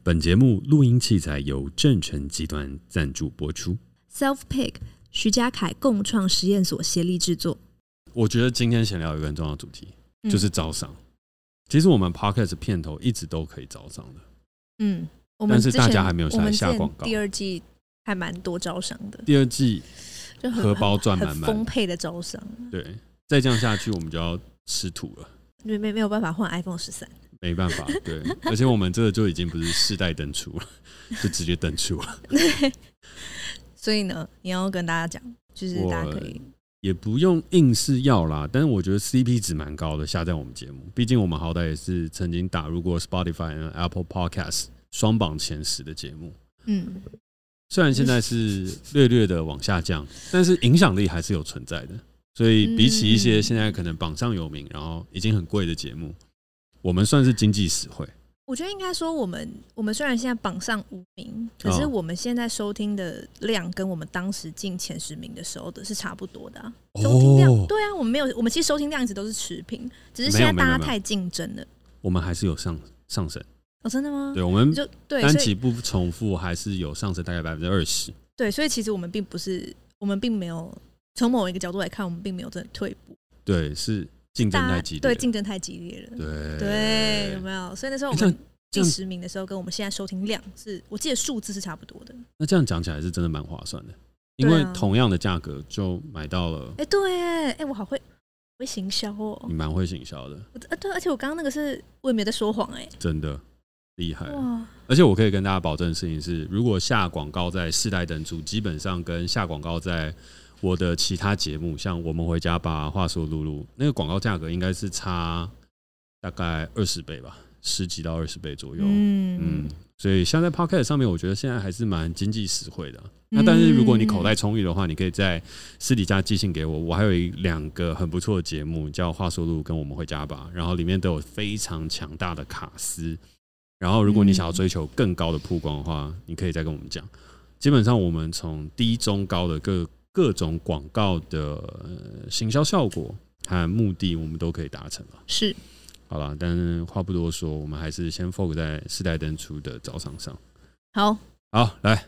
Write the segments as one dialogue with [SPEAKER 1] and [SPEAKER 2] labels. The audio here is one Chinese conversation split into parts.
[SPEAKER 1] 本节目录音器材由正成集团赞助播出。
[SPEAKER 2] Self-Pick 徐家凯共创实验所协力制作。
[SPEAKER 1] 我觉得今天闲聊有一个很重要的主题，就是招商。其实我们 Podcast 片头一直都可以招商的，但是大家还没有下广告。
[SPEAKER 2] 第二季还蛮多招商的，
[SPEAKER 1] 第二季
[SPEAKER 2] 就
[SPEAKER 1] 荷包赚满满，
[SPEAKER 2] 很丰沛的招商。
[SPEAKER 1] 对，再这样下去我们就要吃土了，
[SPEAKER 2] 没有办法换 iPhone 13。
[SPEAKER 1] 没办法，对，而且我们这个就已经不是世代登出了，就直接登出了。
[SPEAKER 2] 对，所以呢，你要跟大家讲，就是大家可以
[SPEAKER 1] 也不用硬是要啦，但是我觉得 CP 值蛮高的，下在我们节目，毕竟我们好歹也是曾经打入过 Spotify 和 Apple Podcast 双榜前10的节目。虽然现在是略略的往下降，但是影响力还是有存在的。所以比起一些现在可能榜上有名，然后已经很贵的节目，我们算是经济实惠。
[SPEAKER 2] 我觉得应该说我们虽然现在榜上无名，可是我们现在收听的量跟我们当时进前10名的时候的是差不多的啊。收听量，对啊，我们其实收听量一直都是持平，只是现在大家太竞争了。
[SPEAKER 1] 我们还是有上升
[SPEAKER 2] 哦，真的吗？
[SPEAKER 1] 对，我们单集不重复还是有上升大概20%。对，
[SPEAKER 2] 所以其实我们并没有从某一个角度来看，我们并没有真的退步。
[SPEAKER 1] 对，是竞争太激烈了。
[SPEAKER 2] 对，竞争太激烈了。对，有没有？所以那时候我们第10名的时候，跟我们现在收听量是，我记得数字是差不多的。
[SPEAKER 1] 那这样讲起来是真的蛮划算的，因为同样的价格就买到了。
[SPEAKER 2] 对，我好会行销哦。
[SPEAKER 1] 你蛮会行销的。
[SPEAKER 2] 对，而且我刚刚那个我也没有在说谎
[SPEAKER 1] 真的厉害。而且我可以跟大家保证的事情是，如果下广告在世代登出，基本上跟下广告在我的其他节目，像我们回家吧、话说露露，那个广告价格应该是差大概20倍吧，10几到20倍左右。所以像在 Podcast 上面，我觉得现在还是蛮经济实惠的。那但是如果你口袋充裕的话，你可以在私底下寄信给我。我还有2个很不错的节目，叫话说露露跟我们回家吧，然后里面都有非常强大的卡司。然后如果你想要追求更高的曝光的话，你可以再跟我们讲。基本上我们从低中高的各种广告的行销效果和目的，我们都可以达成了。
[SPEAKER 2] 是，
[SPEAKER 1] 好了，但是话不多说，我们还是先 focus 在世代登出的招商上。
[SPEAKER 2] 好，
[SPEAKER 1] 来，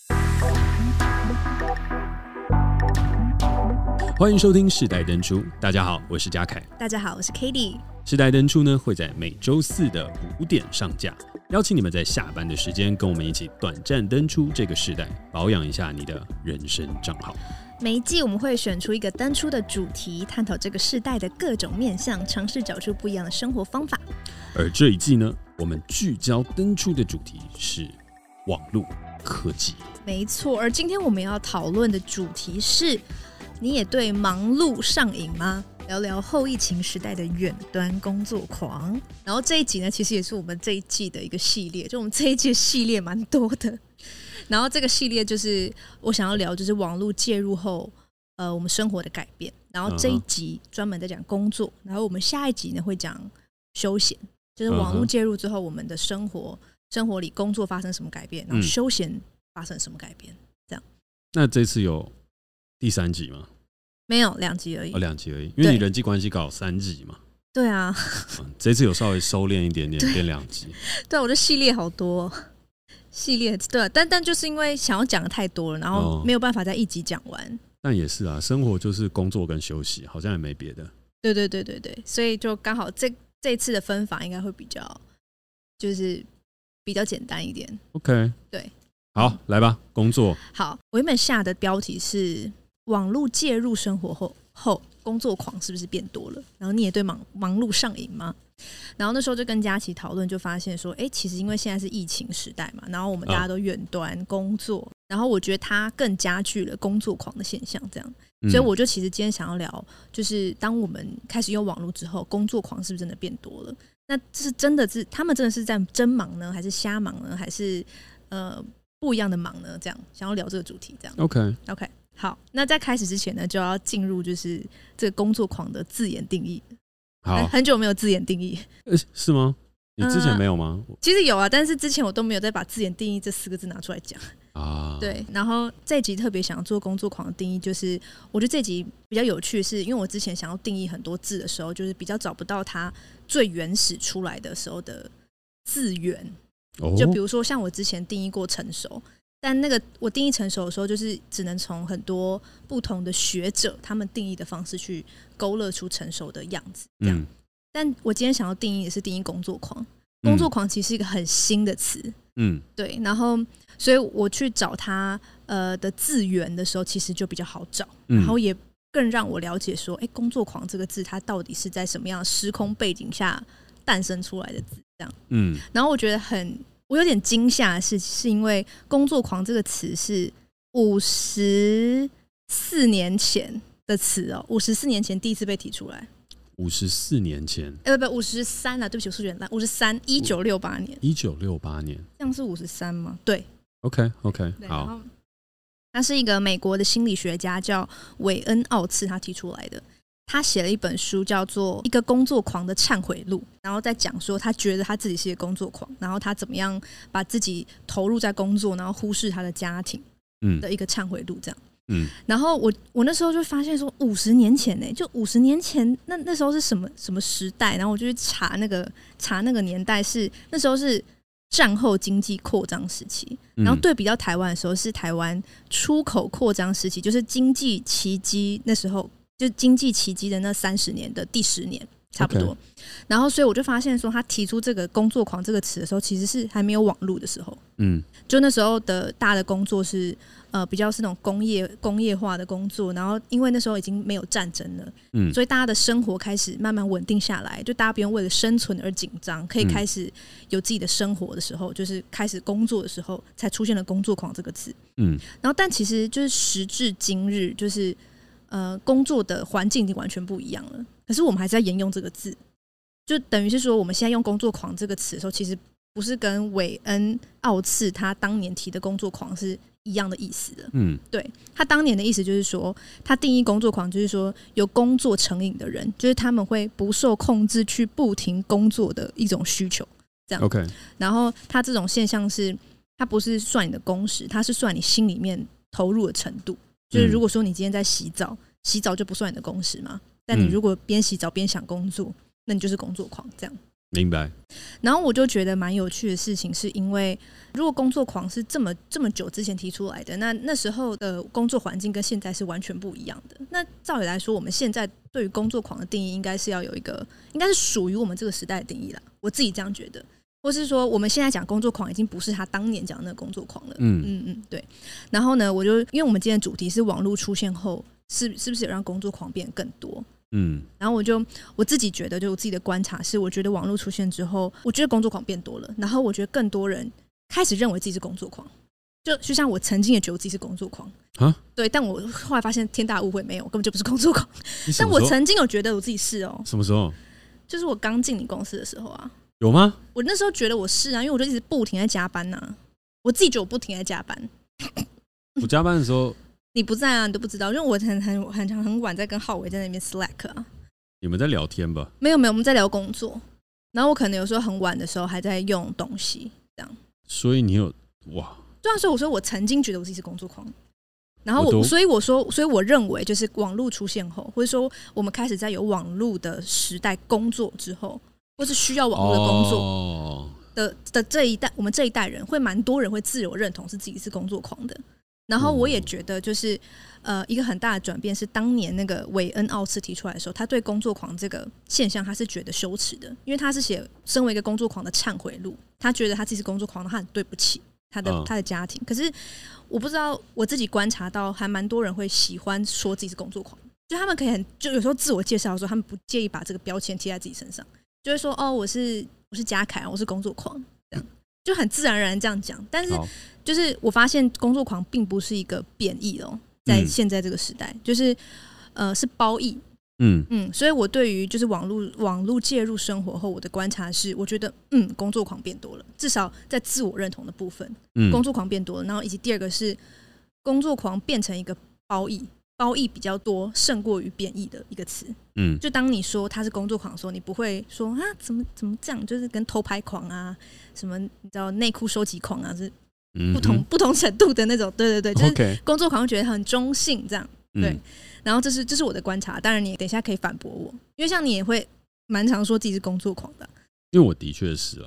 [SPEAKER 1] 欢迎收听世代登出。大家好，我是嘉凯。
[SPEAKER 2] 大家好，我是 Katie。
[SPEAKER 1] 世代登出呢会在每周4的5点上架，邀请你们在下班的时间跟我们一起短暂登出这个世代，保养一下你的人生账号。
[SPEAKER 2] 每一季我们会选出一个登出的主题，探讨这个世代的各种面向，尝试找出不一样的生活方法。
[SPEAKER 1] 而这一季呢，我们聚焦登出的主题是网络科技。
[SPEAKER 2] 没错，而今天我们要讨论的主题是：你也对忙碌上瘾吗？聊聊后疫情时代的远端工作狂。然后这一集呢，其实也是我们这一季的一个系列，就我们这一季的系列蛮多的。然后这个系列就是我想要聊，就是网络介入后，我们生活的改变。然后这一集专门在讲工作，然后我们下一集呢会讲休闲，就是网络介入之后，我们的生活里工作发生什么改变，然后休闲发生什么改变，这样。
[SPEAKER 1] 那这次有第3集吗？
[SPEAKER 2] 没有，2集而已。
[SPEAKER 1] 2集而已，因为你人际关系搞3集嘛。
[SPEAKER 2] 对啊，
[SPEAKER 1] 这次有稍微收敛一点点，变2集。
[SPEAKER 2] 对，我的系列好多系列，对，但就是因为想要讲的太多了，然后没有办法在一集讲完。
[SPEAKER 1] 但也是啊，生活就是工作跟休息，好像也没别的。
[SPEAKER 2] 对，所以就刚好这一次的分法应该会比较简单一点。
[SPEAKER 1] OK，
[SPEAKER 2] 对，
[SPEAKER 1] 好，来吧，工作。
[SPEAKER 2] 好，我原本下的标题是网络介入生活后工作狂是不是变多了？然后你也对忙碌上瘾吗？然后那时候就跟佳琪讨论，就发现说，其实因为现在是疫情时代嘛，然后我们大家都远端工作，然后我觉得它更加剧了工作狂的现象，这样。所以我就其实今天想要聊，就是当我们开始用网络之后，工作狂是不是真的变多了？那这是真的是他们真的是在真忙呢，还是瞎忙呢，还是不一样的忙呢？这样想要聊这个主题，这样。
[SPEAKER 1] OK，
[SPEAKER 2] 好，那在开始之前呢，就要进入就是这个工作狂的字眼定义。
[SPEAKER 1] 好，
[SPEAKER 2] 很久没有字眼定义，
[SPEAKER 1] 是吗？你之前没有吗？
[SPEAKER 2] 其实有啊，但是之前我都没有再把字眼定义这4个字拿出来讲啊。对，然后这一集特别想要做工作狂的定义，就是我觉得这集比较有趣，是因为我之前想要定义很多字的时候，就是比较找不到它最原始出来的时候的字源。 就比如说像我之前定义过成熟，但那个我定义成熟的时候，就是只能从很多不同的学者他们定义的方式去勾勒出成熟的样子这样。但我今天想要定义的是定义工作狂。工作狂其实是一个很新的词，对，然后所以我去找它的字源的时候，其实就比较好找，然后也更让我了解说，工作狂这个字它到底是在什么样的时空背景下诞生出来的字，这样，然后我觉得我有点惊吓的是因为工作狂这个词是54年前的词哦，54年前第一次被提出来。
[SPEAKER 1] 54年前
[SPEAKER 2] 不53啊，对不起，我数学很烂，53，1968年
[SPEAKER 1] ，1968年，
[SPEAKER 2] 这样是53吗？对
[SPEAKER 1] ，OK， 好。
[SPEAKER 2] 他是一个美国的心理学家，叫韦恩·奥茨，他提出来的。他写了一本书，叫做《一个工作狂的忏悔录》，然后在讲说他觉得他自己是一个工作狂，然后他怎么样把自己投入在工作，然后忽视他的家庭的一个忏悔录，这样。然后我那时候就发现说，50年前呢，就50年前，那时候是什么时代？然后我就去查那个年代是那时候是战后经济扩张时期，然后对比到台湾的时候是台湾出口扩张时期，就是经济奇迹那时候，就经济奇迹的那30年的第10年差不多。然后所以我就发现说，他提出这个工作狂这个词的时候，其实是还没有网络的时候。就那时候的大的工作是比较是那种工业化的工作，然后因为那时候已经没有战争了，所以大家的生活开始慢慢稳定下来，就大家不用为了生存而紧张，可以开始有自己的生活的时候，就是开始工作的时候，才出现了工作狂这个词。然后但其实就是时至今日，就是工作的环境已经完全不一样了，可是我们还是在沿用这个字，就等于是说我们现在用工作狂这个词的时候，其实不是跟韦恩·奥茨他当年提的工作狂是一样的意思的。对，他当年的意思就是说，他定义工作狂就是说有工作成瘾的人，就是他们会不受控制去不停工作的一种需求，这样。
[SPEAKER 1] OK，
[SPEAKER 2] 然后他这种现象是，他不是算你的工时，他是算你心里面投入的程度。就是如果说你今天在洗澡，洗澡就不算你的工时嘛，但你如果边洗澡边想工作，那你就是工作狂，这样。
[SPEAKER 1] 明白。
[SPEAKER 2] 然后我就觉得蛮有趣的事情，是因为如果工作狂是这么久之前提出来的，那时候的工作环境跟现在是完全不一样的。那照理来说，我们现在对于工作狂的定义，应该是要有一个，应该是属于我们这个时代的定义啦。我自己这样觉得，或是说我们现在讲工作狂，已经不是他当年讲的那个工作狂了。对。然后呢，因为我们今天的主题是网络出现后，是不是有让工作狂变得更多？然后我自己觉得，就我自己的观察是，我觉得网络出现之后，我觉得工作狂变多了，然后我觉得更多人开始认为自己是工作狂，就像我曾经也觉得我自己是工作狂对，但我后来发现天大误会，没有，根本就不是工作狂。但我曾经有觉得我自己是哦。
[SPEAKER 1] 什么时候？
[SPEAKER 2] 就是我刚进你公司的时候啊。
[SPEAKER 1] 有吗？
[SPEAKER 2] 我那时候觉得我是啊，因为我就一直不停在加班啊，我自己觉得我不停在加班。
[SPEAKER 1] 我加班的时候。
[SPEAKER 2] 你不在啊，你都不知道，因为我很晚在跟浩伟在那边 Slack 啊。
[SPEAKER 1] 你们在聊天吧？
[SPEAKER 2] 没有，我们在聊工作。然后我可能有时候很晚的时候还在用东西，这样。
[SPEAKER 1] 所以你有哇？
[SPEAKER 2] 对啊，所以我说我曾经觉得我自己是工作狂。然后所以我认为就是网络出现后，或者说我们开始在有网络的时代工作之后，或是需要网络的工作的这一代，我们这一代人会蛮多人会自由认同是自己是工作狂的。然后我也觉得就是一个很大的转变是当年那个韦恩·奥茨提出来的时候，他对工作狂这个现象他是觉得羞耻的，因为他是写身为一个工作狂的忏悔录，他觉得他自己是工作狂，他很对不起他的家庭。可是我不知道，我自己观察到还蛮多人会喜欢说自己是工作狂，就他们可以就有时候自我介绍的时候，他们不介意把这个标签贴在自己身上，就会说哦我是嘉凯，我是工作狂，这样就很自然而然这样讲。但是就是我发现工作狂并不是一个贬义哦，在现在这个时代，就是是褒义。所以我对于就是网络介入生活后，我的观察是，我觉得工作狂变多了，至少在自我认同的部分，工作狂变多了。然后以及第二个是工作狂变成一个褒义比较多，胜过于贬义的一个词。就当你说他是工作狂的时候，你不会说啊怎么这样，就是跟偷拍狂啊，什么你知道内裤收集狂啊，是不同程度的那种。对，就是工作狂会觉得很中性这样。对，然后这是我的观察，当然你等一下可以反驳我，因为像你也会蛮常说自己是工作狂的。
[SPEAKER 1] 因为我的确是啊，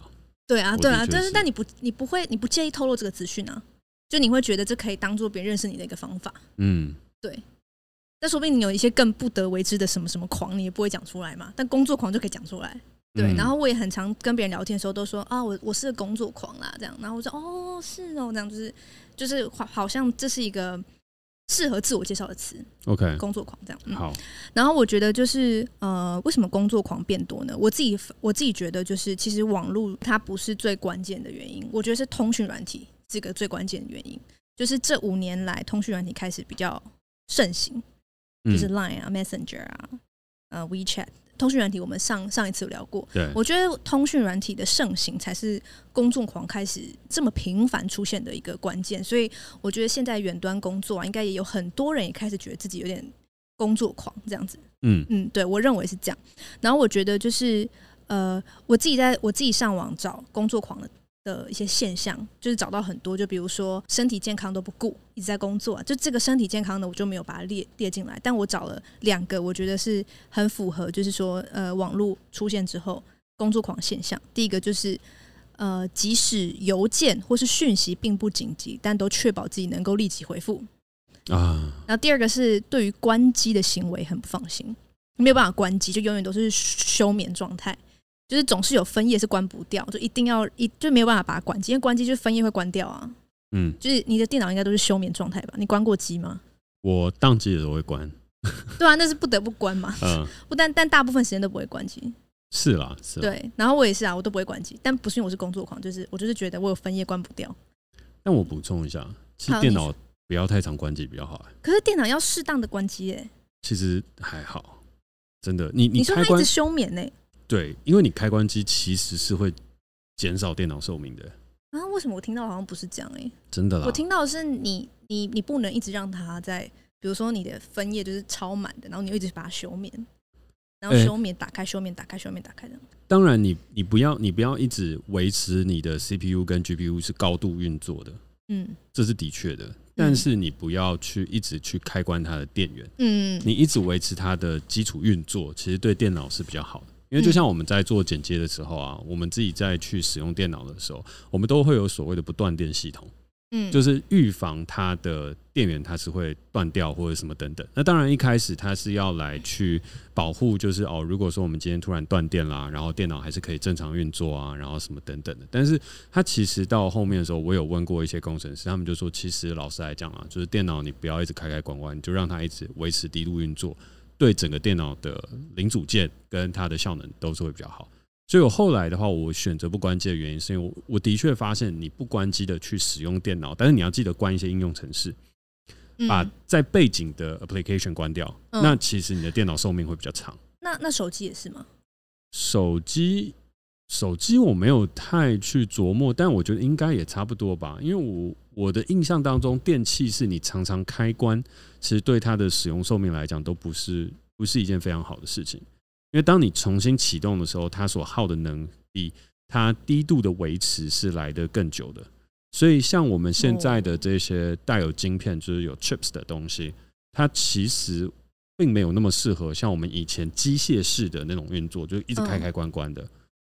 [SPEAKER 2] 对啊，但你不介意透露这个资讯啊？就你会觉得这可以当做别人认识你的一个方法。对。但说不定你有一些更不得为之的什么什么狂，你也不会讲出来嘛。但工作狂就可以讲出来。对，然后我也很常跟别人聊天的时候都说啊，我是个工作狂啦，这样。然后我说哦，是哦，这样就是好像这是一个适合自我介绍的词。
[SPEAKER 1] OK，
[SPEAKER 2] 工作狂这样。
[SPEAKER 1] 好。
[SPEAKER 2] 然后我觉得就是为什么工作狂变多呢？我自己觉得就是其实网络它不是最关键的原因，我觉得是通讯软体是个最关键的原因。就是这5年来，通讯软体开始比较盛行。就是 Line 啊 Messenger 啊WeChat 通讯软体我们上一次有聊过。我觉得通讯软体的盛行才是工作狂开始这么频繁出现的一个关键。所以我觉得现在远端工作啊，应该也有很多人也开始觉得自己有点工作狂这样子。对，我认为是这样。然后我觉得就是我自己上网找工作狂的一些现象，就是找到很多，就比如说身体健康都不顾，一直在工作，就这个身体健康的我就没有把它列进来，但我找了2个，我觉得是很符合，就是说网络出现之后工作狂现象。第一个就是即使邮件或是讯息并不紧急，但都确保自己能够立即回复啊。然后第二个是对于关机的行为很不放心，没有办法关机，就永远都是休眠状态。就是总是有分页是关不掉，就一定要就没有办法把它关机，因为关机就是分页会关掉啊。就是你的电脑应该都是休眠状态吧？你关过机吗？
[SPEAKER 1] 我当机的时候会关。
[SPEAKER 2] 对啊，那是不得不关嘛。但大部分时间都不会关机。
[SPEAKER 1] 是啦。
[SPEAKER 2] 对，然后我也是啊，我都不会关机，但不是因为我是工作狂，我就是觉得我有分页关不掉。
[SPEAKER 1] 但我补充一下，其实电脑不要太常关机比较好。
[SPEAKER 2] 可是电脑要适当的关机耶。
[SPEAKER 1] 其实还好，真的。你
[SPEAKER 2] 说它一直休眠呢？
[SPEAKER 1] 对，因为你开关机其实是会减少电脑寿命的。
[SPEAKER 2] 啊，为什么我听到好像不是这样
[SPEAKER 1] 真的啦，
[SPEAKER 2] 我听到的是你不能一直让它在，比如说你的分页就是超满的，然后你就一直把它休眠，然后休眠打开，休眠打开，休眠打开这样。当
[SPEAKER 1] 然你不要一直维持你的 CPU 跟 GPU 是高度运作的，这是的确的。但是你不要一直去开关它的电源，你一直维持它的基础运作，其实对电脑是比较好的。因为就像我们在做剪接的时候啊，我们自己在去使用电脑的时候，我们都会有所谓的不断电系统，就是预防它的电源它是会断掉或者什么等等。那当然一开始它是要来去保护，就是如果说我们今天突然断电啦，然后电脑还是可以正常运作啊，然后什么等等的。但是它其实到后面的时候，我有问过一些工程师，他们就说，其实老实来讲啊，就是电脑你不要一直开关关，你就让它一直维持低度运作。对整个电脑的零组件跟它的效能都是会比较好。所以我后来的话，我选择不关机的原因是因为我的确发现你不关机的去使用电脑，但是你要记得关一些应用程式，把在背景的 application 关掉，那其实你的电脑寿命会比较长。
[SPEAKER 2] 那手机也是吗？
[SPEAKER 1] 手机我没有太去琢磨，但我觉得应该也差不多吧。因为我的印象当中，电器是你常常开关，其实对它的使用寿命来讲都不是一件非常好的事情。因为当你重新启动的时候，它所耗的能比它低度的维持是来得更久的。所以像我们现在的这些带有晶片，就是有 chips 的东西，它其实并没有那么适合像我们以前机械式的那种运作，就一直开关关的。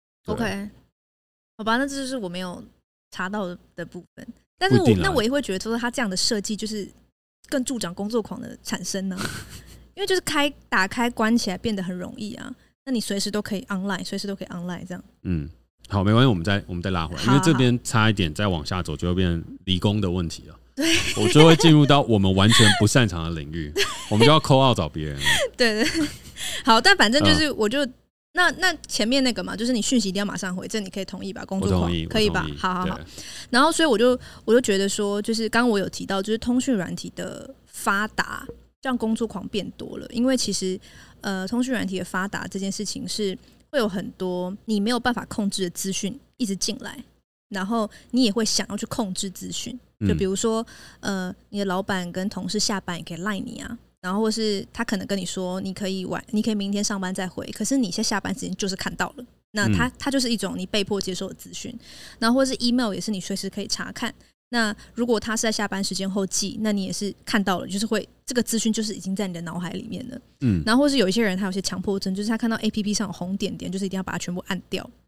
[SPEAKER 2] OK， 好吧，那这就是我没有查到的部分。但是我也会觉得说，他这样的设计就是更助长工作狂的产生呢、因为就是打开关起来变得很容易啊。那你随时都可以 online， 随时都可以 online 这样。
[SPEAKER 1] 好，没关系，我们再拉回来，因为这边差一点再往下走就会变成理工的问题了。
[SPEAKER 2] 对，
[SPEAKER 1] 我就会进入到我们完全不擅长的领域，我们就要call out找别人了。
[SPEAKER 2] 对，好，但反正就是我就。那前面那个嘛，就是你讯息一定要马上回，这你可以同意吧？工作狂可以吧？好。然后所以我就觉得说，就是刚刚我有提到，就是通讯软体的发达，让工作狂变多了。因为其实通讯软体的发达这件事情是会有很多你没有办法控制的资讯一直进来，然后你也会想要去控制资讯。就比如说你的老板跟同事下班也可以赖你啊。然后或是他可能跟你说你可以明天上班再回，可是你现在下班时间就是看到了，那他就是一种你被迫接受的资讯。然后或是 email 也是你随时可以查看，那如果他是在下班时间后寄，那你也是看到了，就是会这个资讯就是已经在你的脑海里面了。然后或是有一些人他有些强迫症，就是他看到 APP 上有红点点，就是一定要把它全部按掉。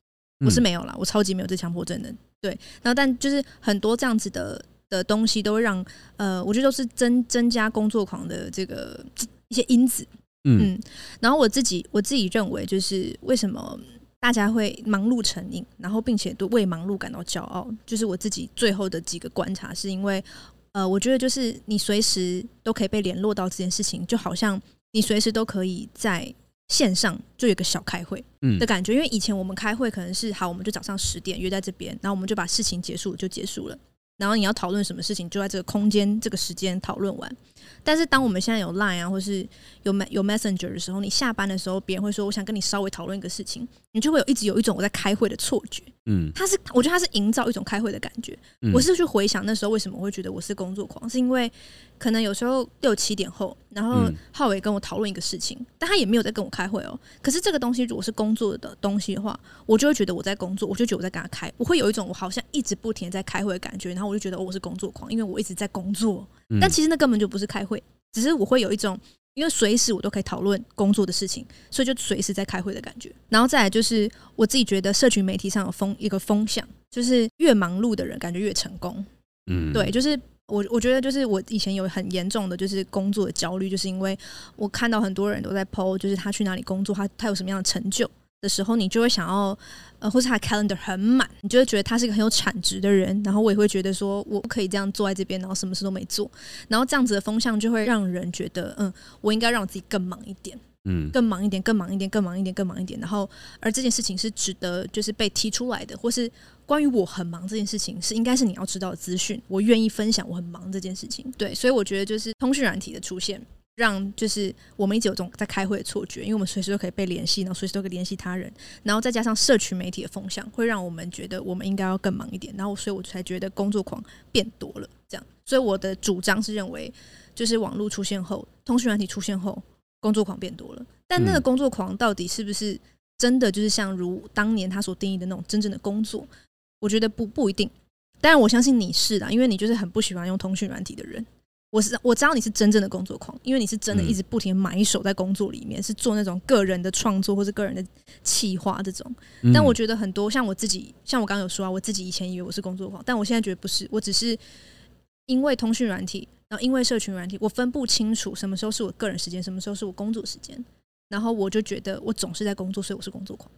[SPEAKER 2] 我是没有啦，我超级没有这强迫症的。对，然后但就是很多这样子的东西都会让我觉得都是增加工作狂的这个一些因子。然后我自己认为，就是为什么大家会忙碌成瘾，然后并且都为忙碌感到骄傲，就是我自己最后的几个观察，是因为我觉得就是你随时都可以被联络到这件事情，就好像你随时都可以在线上就有一个小开会的感觉。因为以前我们开会可能是好，我们就早上10点约在这边，然后我们就把事情结束就结束了，然后你要讨论什么事情就在这个空间这个时间讨论完。但是当我们现在有 Line 啊，或是有 Messenger 的时候，你下班的时候别人会说我想跟你稍微讨论一个事情，你就会一直有一种我在开会的错觉。我觉得它是营造一种开会的感觉。我是去回想那时候为什么我会觉得我是工作狂，是因为可能有时候6、7点后，然后浩伟跟我讨论一个事情，但他也没有在跟我开会哦。可是这个东西如果是工作的东西的话，我就会觉得我在工作，我就觉得我在跟他开，我会有一种我好像一直不停在开会的感觉，然后我就觉得我是工作狂，因为我一直在工作。但其实那根本就不是开会，只是我会有一种因为随时我都可以讨论工作的事情，所以就随时在开会的感觉。然后再来就是我自己觉得社群媒体上有一个风向，就是越忙碌的人感觉越成功。对，就是我觉得就是我以前有很严重的就是工作的焦虑，就是因为我看到很多人都在 po 就是他去哪里工作，他有什么样的成就的时候，你就会想要或是他的 calendar 很满，你就会觉得他是一个很有产值的人，然后我也会觉得说我不可以这样坐在这边然后什么事都没做，然后这样子的风向就会让人觉得我应该让我自己更忙一点，更忙一点，更忙一点，更忙一点，更忙一点，然后而这件事情是值得就是被提出来的，或是关于我很忙这件事情是应该是你要知道的资讯，我愿意分享我很忙这件事情。对，所以我觉得就是通讯软体的出现让就是我们一直有种在开会的错觉，因为我们随时都可以被联系，然后随时都可以联系他人，然后再加上社群媒体的风向会让我们觉得我们应该要更忙一点，然后所以我才觉得工作狂变多了这样。所以我的主张是认为就是网络出现后，通讯软体出现后，工作狂变多了。但那个工作狂到底是不是真的就是像如当年他所定义的那种真正的工作，我觉得不一定。当然我相信你是啦，因为你就是很不喜欢用通讯软体的人。我知道你是真正的工作狂，因为你是真的一直不停埋手在工作里面，是做那种个人的创作或是个人的企划这种。但我觉得很多像我自己，像我刚刚有说啊，我自己以前以为我是工作狂，但我现在觉得不是，我只是因为通讯软体，然后因为社群软体，我分不清楚什么时候是我个人时间，什么时候是我工作时间，然后我就觉得我总是在工作，所以我是工作狂。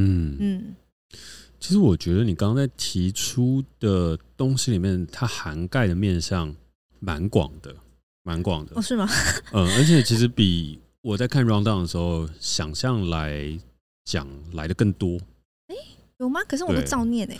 [SPEAKER 1] 其实我觉得你刚刚在提出的东西里面，它涵盖的面向蛮广的。哦，
[SPEAKER 2] 是吗？
[SPEAKER 1] 而且其实比我在看 Rundown 的时候想象来讲来的更多。
[SPEAKER 2] 有吗？可是我都照念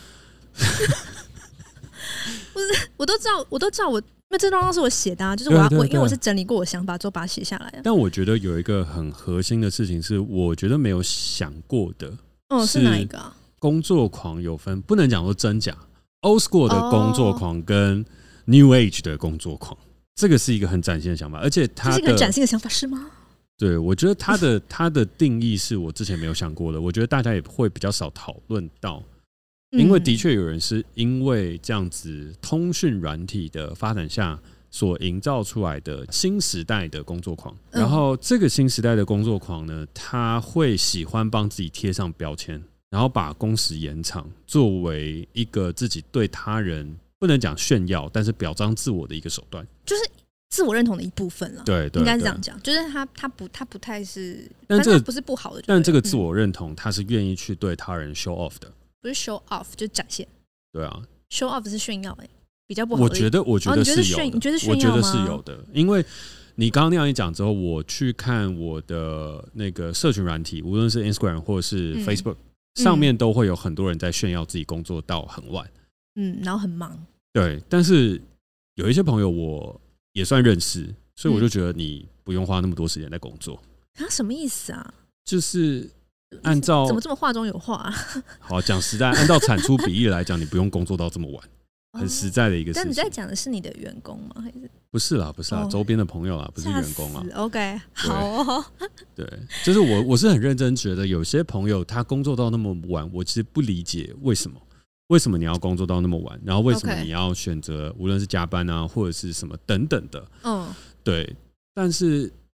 [SPEAKER 2] 我都照我，因为这 Rundown 是我写的啊，就是我因为我是整理过我想法之后把它写下来啊。
[SPEAKER 1] 但我觉得有一个很核心的事情是，我觉得没有想过的。
[SPEAKER 2] 是哪一个啊？
[SPEAKER 1] 工作狂有分，不能讲说真假。Old School 的工作狂跟 New Age 的工作狂，这个是一个很崭新的想法，而且它
[SPEAKER 2] 是一个很崭新的想法是吗？
[SPEAKER 1] 对，我觉得它的定义是我之前没有想过的，我觉得大家也会比较少讨论到，因为的确有人是因为这样子通讯软体的发展下所营造出来的新时代的工作狂，然后这个新时代的工作狂呢，他会喜欢帮自己贴上标签，然后把工时延长作为一个自己对他人不能讲炫耀，但是表彰自我的一个手段，
[SPEAKER 2] 就是自我认同的一部分了。
[SPEAKER 1] 对，
[SPEAKER 2] 应该是这样讲，就是他不太是，
[SPEAKER 1] 但这个
[SPEAKER 2] 不是不好的，
[SPEAKER 1] 但这个自我认同他是愿意去对他人 show off 的，
[SPEAKER 2] 不是 show off 就是展现。
[SPEAKER 1] 对啊
[SPEAKER 2] ，show off 是炫耀比较不好的。
[SPEAKER 1] 我觉得是有的，
[SPEAKER 2] 你觉得炫耀吗？
[SPEAKER 1] 我觉得是有的，因为你刚刚那样一讲之后，我去看我的那个社群软体，无论是 Instagram 或是 Facebook，上面都会有很多人在炫耀自己工作到很晚，
[SPEAKER 2] 然后很忙。
[SPEAKER 1] 对，但是有一些朋友我也算认识，所以我就觉得你不用花那么多时间在工作。
[SPEAKER 2] 什么意思啊？
[SPEAKER 1] 就是按照
[SPEAKER 2] 怎么这么话中有话啊？
[SPEAKER 1] 好，讲实在，按照产出比例来讲，你不用工作到这么晚。很实在的一个事情。
[SPEAKER 2] 但你在讲的是你的员工吗？还是
[SPEAKER 1] 不是啦，周边的朋友啦，不是员工啦。
[SPEAKER 2] OK， 好哦。
[SPEAKER 1] 对，就是我是很认真觉得，有些朋友他工作到那么晚，我其实不理解为什么你要工作到那么晚，然后为什么你要选择无论是加班啊，或者是什么等等的。对。但是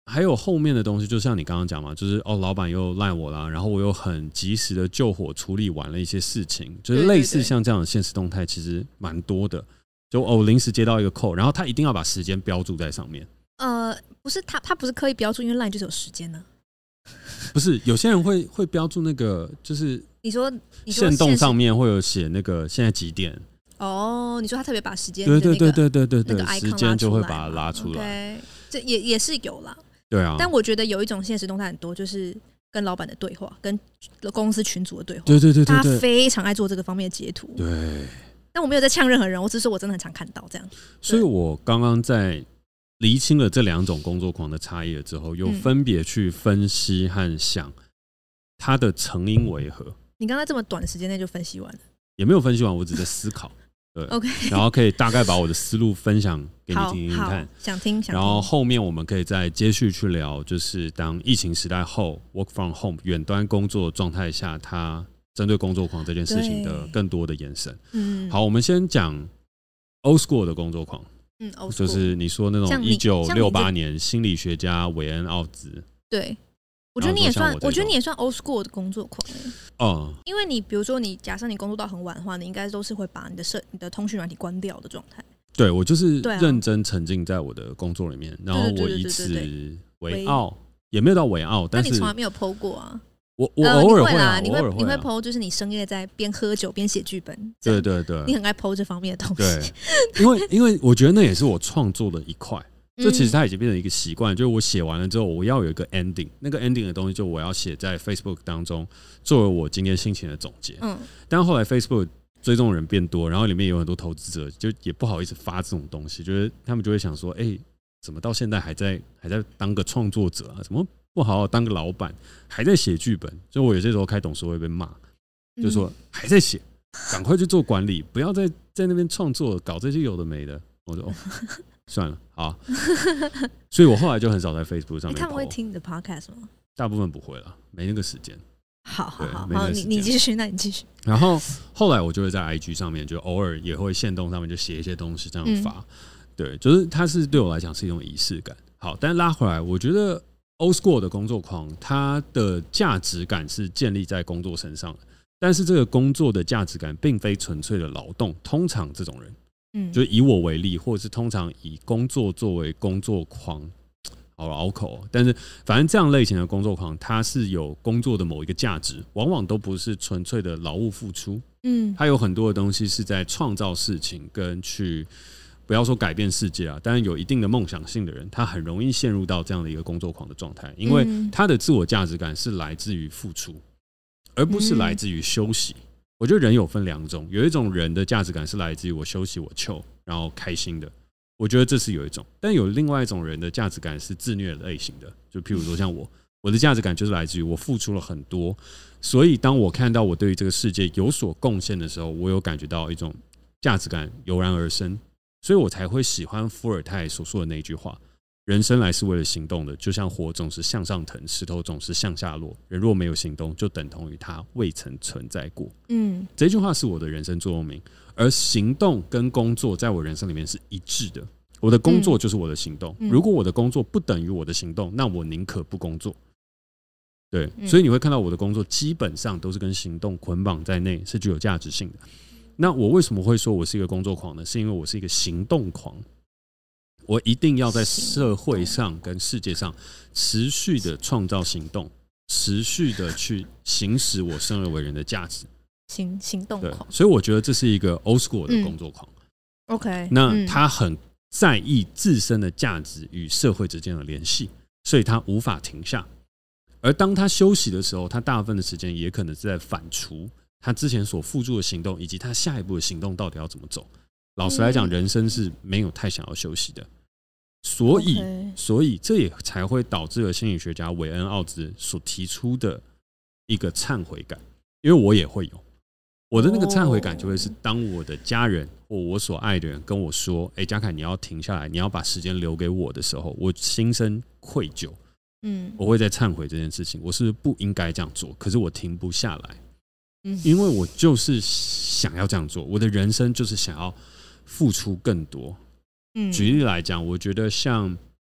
[SPEAKER 1] 还有后面的东西，就像你刚刚讲嘛，就是老板又赖我啦，然后我又很及时的救火处理完了一些事情，就是类似像这样的现实动态，其实蛮多的。就临时接到一个call，然后他一定要把时间标注在上面。
[SPEAKER 2] 不是他不是刻意标注，因为 LINE 就是有时间呢。
[SPEAKER 1] 不是，有些人会标注那个，就是
[SPEAKER 2] 你说
[SPEAKER 1] 限动上面会有写那个现在几点。
[SPEAKER 2] 你说他特别把时间
[SPEAKER 1] 对，
[SPEAKER 2] 时
[SPEAKER 1] 间就会把它拉出来。
[SPEAKER 2] 这也是有啦。
[SPEAKER 1] 对啊，
[SPEAKER 2] 但我觉得有一种现实动态很多，就是跟老板的对话，跟公司群组的对话。
[SPEAKER 1] 对，
[SPEAKER 2] 他非常爱做这个方面的截图。
[SPEAKER 1] 对，
[SPEAKER 2] 但我没有在呛任何人，我只是说我真的很常看到这样。
[SPEAKER 1] 所以我刚刚在厘清了这两种工作狂的差异了之后，又分别去分析和想它的成因为何。
[SPEAKER 2] 你刚才这么短的时间内就分析完了？也
[SPEAKER 1] 没有分析完，我只在思考。对
[SPEAKER 2] ，OK，
[SPEAKER 1] 然后可以大概把我的思路分享给你听听看，
[SPEAKER 2] 想听。
[SPEAKER 1] 然后后面我们可以再接续去聊，就是当疫情时代后 ，work from home 远端工作状态下，它针对工作狂这件事情的更多的延伸。好，我们先讲 old school 的工作狂。就是你说那种1968年心理学家韦恩·奥兹。对。我觉得你也算 old school 的工作狂。因为你比如说假设你工作到很晚的话，你应该都是会把你的通讯软体关掉的状态。对，我就是认真沉浸在我的工作里面，然后我以此为傲，也没有到为傲，但是你从来没有 po 过啊。我偶尔会啦，你会 po 就是你深夜在边喝酒边写剧本。对，你很爱 po 这方面的东西。对，因为我觉得那也是我创作的一块。这其实它已经变成一个习惯，就是我写完了之后，我要有一个 ending， 那个 ending 的东西就我要写在 Facebook 当中，作为我今天心情的总结。但后来 Facebook 追踪的人变多，然后里面有很多投资者，就也不好意思发这种东西，就是他们就会想说，怎么到现在还在当个创作者啊？怎么不好好当个老板，还在写剧本？所以我有些时候开董事会被骂，就说还在写，赶快去做管理，不要在那边创作，搞这些有的没的。我就算了，好。所以我后来就很少在 Facebook 上面。他们会听你的 podcast 吗？大部分不会了，没那个时间。好，你继续，那你继续。然后后来我就会在 IG 上面，就偶尔也会限动上面就写一些东西这样发。对，就是它是对我来讲是一种仪式感。好，但拉回来，我觉得 old school 的工作狂，它的价值感是建立在工作身上的，但是这个工作的价值感并非纯粹的劳动。通常这种人。就以我为例，或者是通常以工作作为工作狂，好拗口。但是反正这样类型的工作狂，它是有工作的某一个价值，往往都不是纯粹的劳务付出。它有很多的东西是在创造事情，跟去不要说改变世界啊，但是有一定的梦想性的人，他很容易陷入到这样的一个工作狂的状态，因为他的自我价值感是来自于付出，而不是来自于休息。我觉得人有分两种，有一种人的价值感是来自于我休息我chill然后开心的，我觉得这是有一种。但有另外一种人的价值感是自虐类型的，就譬如说像我的价值感就是来自于我付出了很多，所以当我看到我对于这个世界有所贡献的时候，我有感觉到一种价值感油然而生，所以我才会喜欢伏尔泰所说的那句话：人生来是为了行动的，就像火总是向上腾，石头总是向下落。人若没有行动，就等同于他未曾存在过。这句话是我的人生座右铭。而行动跟工作在我人生里面是一致的，我的工作就是我的行动。如果我的工作不等于我的行动，那我宁可不工作。对，所以你会看到我的工作基本上都是跟行动捆绑在内，是具有价值性的。那我为什么会说我是一个工作狂呢？是因为我是一个行动狂。我一定要在社会上跟世界上持续的创造行动，持续的去行使我生而为人的价值。行动狂，所以我觉得这是一个 old school 的工作狂。OK， 那他很在意自身的价值与社会之间的联系，所以他无法停下。而当他休息的时候，他大部分的时间也可能是在反刍他之前所付诸的行动，以及他下一步的行动到底要怎么走。老实来讲，人生是没有太想要休息的。所以这也才会导致了心理学家韦恩·奥兹所提出的一个忏悔感，因为我也会有我的那个忏悔感，就会是当我的家人或我所爱的人跟我说：“嘉凯，你要停下来，你要把时间留给我”的时候，我心生愧疚。我会在忏悔这件事情，我是不应该这样做，可是我停不下来，因为我就是想要这样做，我的人生就是想要付出更多。举例来讲，我觉得像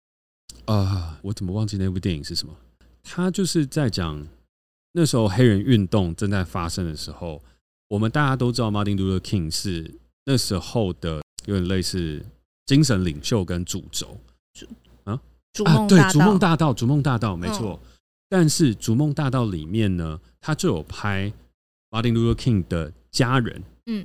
[SPEAKER 1] 我怎么忘记那部电影是什么？他就是在讲那时候黑人运动正在发生的时候，我们大家都知道 Martin Luther King 是那时候的有点类似精神领袖跟主轴对，逐梦大道，逐梦大道没错。但是逐梦大道里面呢，他就有拍 Martin Luther King 的家人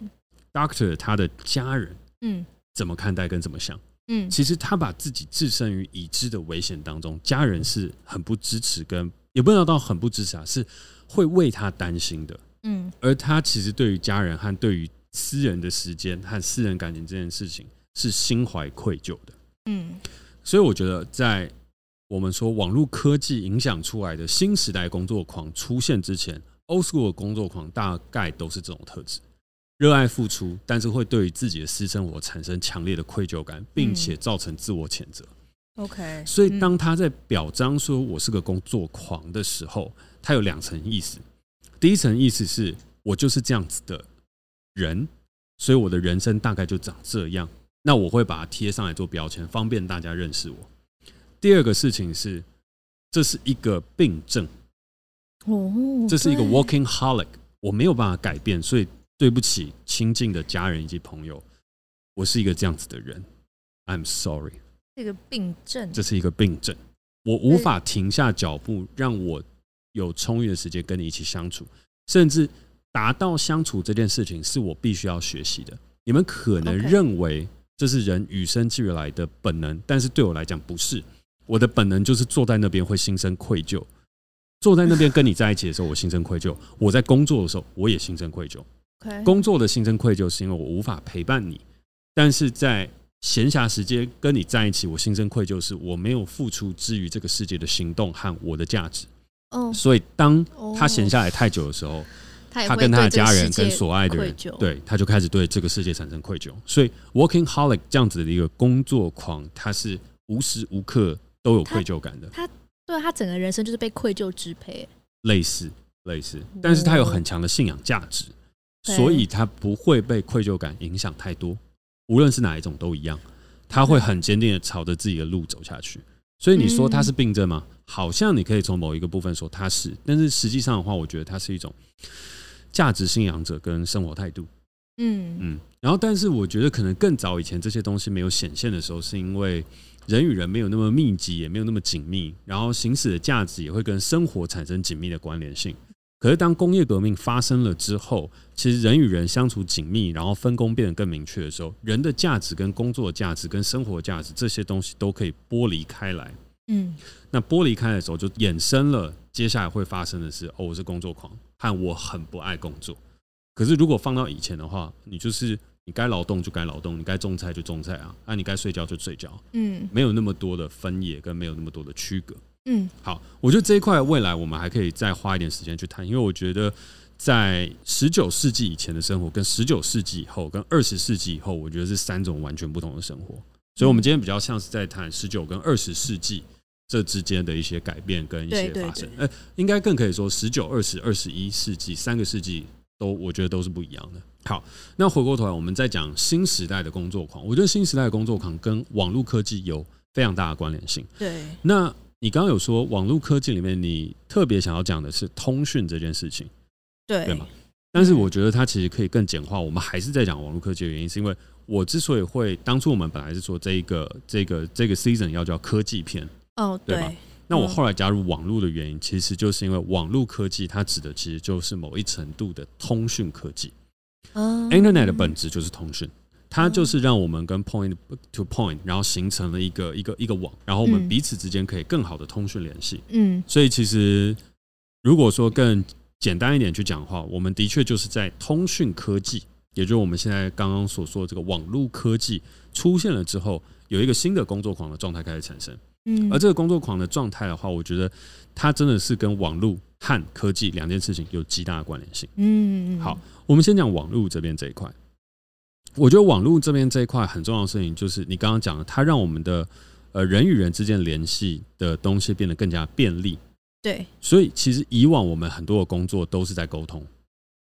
[SPEAKER 1] ，Doctor 他的家人怎么看待跟怎么想。其实他把自己置身于已知的危险当中，家人是很不支持，跟也不能到很不支持是会为他担心的。而他其实对于家人和对于私人的时间和私人感情这件事情是心怀愧疚的。所以我觉得在我们说网络科技影响出来的新时代工作狂出现之前， old school 的工作狂大概都是这种特质。热爱付出，但是会对于自己的私生活产生强烈的愧疚感，并且造成自我谴责。
[SPEAKER 2] OK，
[SPEAKER 1] 所以当他在表彰说我是个工作狂的时候，他有2层意思。第一层意思是我就是这样子的人，所以我的人生大概就长这样，那我会把它贴上来做标签，方便大家认识我。第二个事情是，这是一个病症，这是一个 walking holic， 我没有办法改变，所以对不起亲近的家人以及朋友，我是一个这样子的人 ，I'm sorry。
[SPEAKER 2] 这个病症，
[SPEAKER 1] 这是一个病症，我无法停下脚步，让我有充裕的时间跟你一起相处，甚至达到相处这件事情是我必须要学习的。你们可能认为这是人与生俱来的本能，但是对我来讲不是。我的本能就是坐在那边会心生愧疚，坐在那边跟你在一起的时候，我心生愧疚；我在工作的时候，我也心生愧疚。工作的心生愧疚是因为我无法陪伴你，但是在闲暇时间跟你在一起，我心生愧疚是我没有付出之于这个世界的行动和我的价值。所以当他闲下来太久的时候，他跟他的家人跟所爱的人，对，他就开始对这个世界产生愧疚。所以 working holic 这样子的一个工作狂，他是无时无刻都有愧疚感的。
[SPEAKER 2] 他整个人生就是被愧疚支配，
[SPEAKER 1] 类似，但是他有很强的信仰价值，所以他不会被愧疚感影响太多。无论是哪一种都一样，他会很坚定的朝着自己的路走下去。所以你说他是病症吗？好像你可以从某一个部分说他是，但是实际上的话，我觉得他是一种价值信仰者跟生活态度。然后但是我觉得可能更早以前这些东西没有显现的时候，是因为人与人没有那么密集，也没有那么紧密，然后行使的价值也会跟生活产生紧密的关联性。可是当工业革命发生了之后，其实人与人相处紧密，然后分工变得更明确的时候，人的价值跟工作的价值跟生活的价值这些东西都可以剥离开来。那剥离开的时候就衍生了接下来会发生的是，我是工作狂和我很不爱工作。可是如果放到以前的话，你就是你该劳动就该劳动，你该种菜就种菜啊，你该睡觉就睡觉。没有那么多的分野跟没有那么多的区隔。好，我觉得这一块未来我们还可以再花一点时间去谈，因为我觉得在19世纪以前的生活跟19世纪以后跟20世纪以后，我觉得是3种完全不同的生活。所以我们今天比较像是在谈19跟20世纪这之间的一些改变跟一些发生。应该更可以说19、20、21世纪3个世纪都我觉得都是不一样的。好，那回过头来我们再讲新时代的工作狂，我觉得新时代的工作狂跟网络科技有非常大的关联性。
[SPEAKER 2] 对，
[SPEAKER 1] 那你刚刚有说网络科技里面你特别想要讲的是通讯这件事情，对吗？但是我觉得它其实可以更简化，我们还是在讲网络科技的原因是因为我之所以会当初我们本来是说这个 season 要叫科技片，对吧？那我后来加入网络的原因其实就是因为网络科技它指的其实就是某一程度的通讯科技。Internet 的本质就是通讯，它就是让我们跟 point to point 然后形成了一个网，然后我们彼此之间可以更好的通讯联系。所以其实如果说更简单一点去讲的话，我们的确就是在通讯科技，也就是我们现在刚刚所说的这个网络科技出现了之后，有一个新的工作狂的状态开始产生。而这个工作狂的状态的话，我觉得它真的是跟网络和科技2件事情有极大的关联性。好，我们先讲网络这边这一块。我觉得网络这边这一块很重要的事情就是你刚刚讲的，它让我们的人与人之间联系的东西变得更加便利。对，所以其实以往我们很多的工作都是在沟通，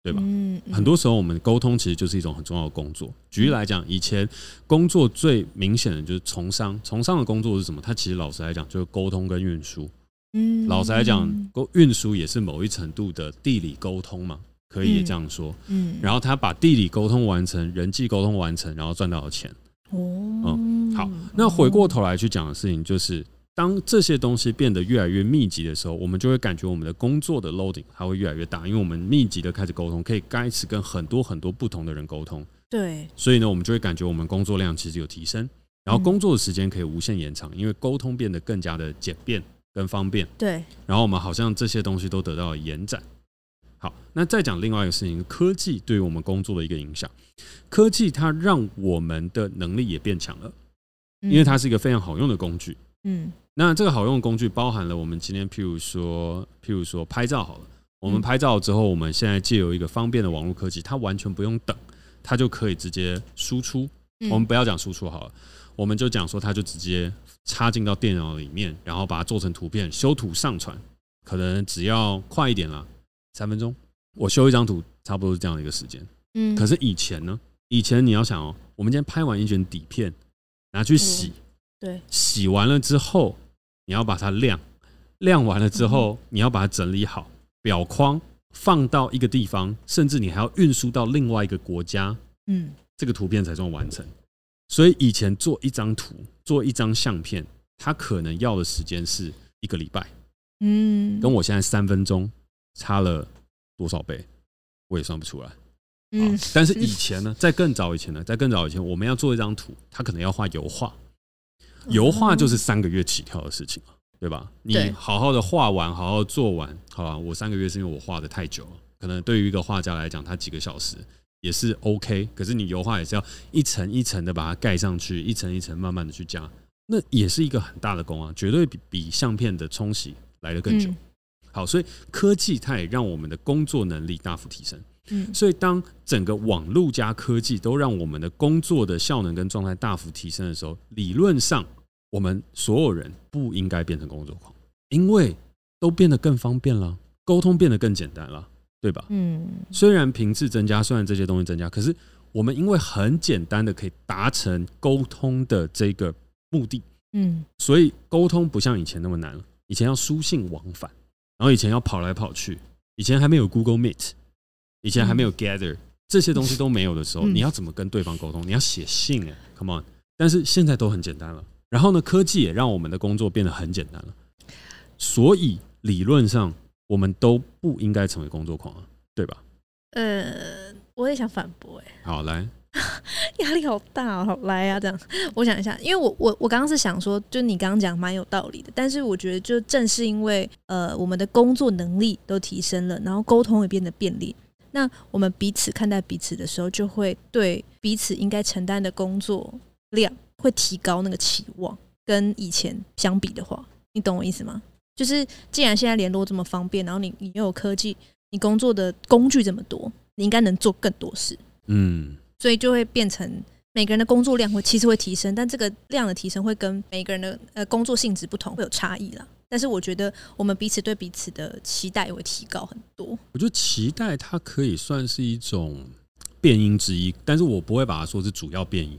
[SPEAKER 1] 对吧？很多时候我们沟通其实就是一种很重要的工作。举例来讲，以前工作最明显的就是从商的工作是什么？它其实老实来讲就是沟通跟运输。老实来讲，运输也是某一程度的地理沟通嘛，可以这样说。然后他把地理沟通完成，人际沟通完成，然后赚到了钱。好，那回过头来去讲的事情就是，当这些东西变得越来越密集的时候，我们就会感觉我们的工作的 loading 它会越来越大，因为我们密集的开始沟通，可以开始跟很多不同的人沟通。
[SPEAKER 2] 对，
[SPEAKER 1] 所以呢，我们就会感觉我们工作量其实有提升，然后工作的时间可以无限延长，因为沟通变得更加的简便跟方便。
[SPEAKER 2] 对，
[SPEAKER 1] 然后我们好像这些东西都得到了延展。好，那再讲另外一个事情，科技对于我们工作的一个影响。科技它让我们的能力也变强了，因为它是一个非常好用的工具。那这个好用的工具包含了我们今天譬如说拍照好了，我们拍照之后，我们现在借由一个方便的网络科技，它完全不用等，它就可以直接输出。我们不要讲输出好了，我们就讲说它就直接插进到电脑里面，然后把它做成图片，修图上传，可能只要快一点啦，3分钟，我修一张图差不多是这样的一个时间。可是以前呢？以前你要想哦，我们今天拍完一卷底片，拿去洗，
[SPEAKER 2] 对，
[SPEAKER 1] 洗完了之后，你要把它晾完了之后，你要把它整理好，裱框放到一个地方，甚至你还要运输到另外一个国家，这个图片才算完成。所以以前做一张图，做一张相片，它可能要的时间是1个礼拜，跟我现在3分钟差了多少倍，我也算不出来。但是以前呢，在更早以前，我们要做一张图，它可能要画油画，油画就是3个月起跳的事情，对吧？你好好的画完，好好做完，好吧？我3个月是因为我画的太久了，可能对于一个画家来讲，他几个小时也是 OK。可是你油画也是要一层一层的把它盖上去，一层一层慢慢的去加，那也是一个很大的工啊，绝对比相片的冲洗来得更久。好，所以科技它也让我们的工作能力大幅提升。所以当整个网络加科技都让我们的工作的效能跟状态大幅提升的时候，理论上我们所有人不应该变成工作狂，因为都变得更方便了，沟通变得更简单了，对吧？虽然频次增加，虽然这些东西增加，可是我们因为很简单的可以达成沟通的这个目的，所以沟通不像以前那么难了。以前要书信往返，然后以前要跑来跑去，以前还没有 Google Meet， 以前还没有 Gather， 这些东西都没有的时候，你要怎么跟对方沟通？你要写信，come on！ 但是现在都很简单了。然后呢，科技也让我们的工作变得很简单了。所以理论上，我们都不应该成为工作狂啊，对吧？
[SPEAKER 2] 我也想反驳
[SPEAKER 1] 好，来，
[SPEAKER 2] 压力好大哦，好来啊，这样我想一下，因为我刚刚是想说，就你刚刚讲蛮有道理的，但是我觉得就正是因为我们的工作能力都提升了，然后沟通也变得便利，那我们彼此看待彼此的时候，就会对彼此应该承担的工作量会提高那个期望，跟以前相比的话，你懂我意思吗？就是既然现在联络这么方便，然后你又有科技，你工作的工具这么多，你应该能做更多事，所以就会变成每个人的工作量其实会提升，但这个量的提升会跟每个人的工作性质不同会有差异啦。但是我觉得我们彼此对彼此的期待也会提高很多。
[SPEAKER 1] 我觉得期待它可以算是一种变因之一，但是我不会把它说是主要变因。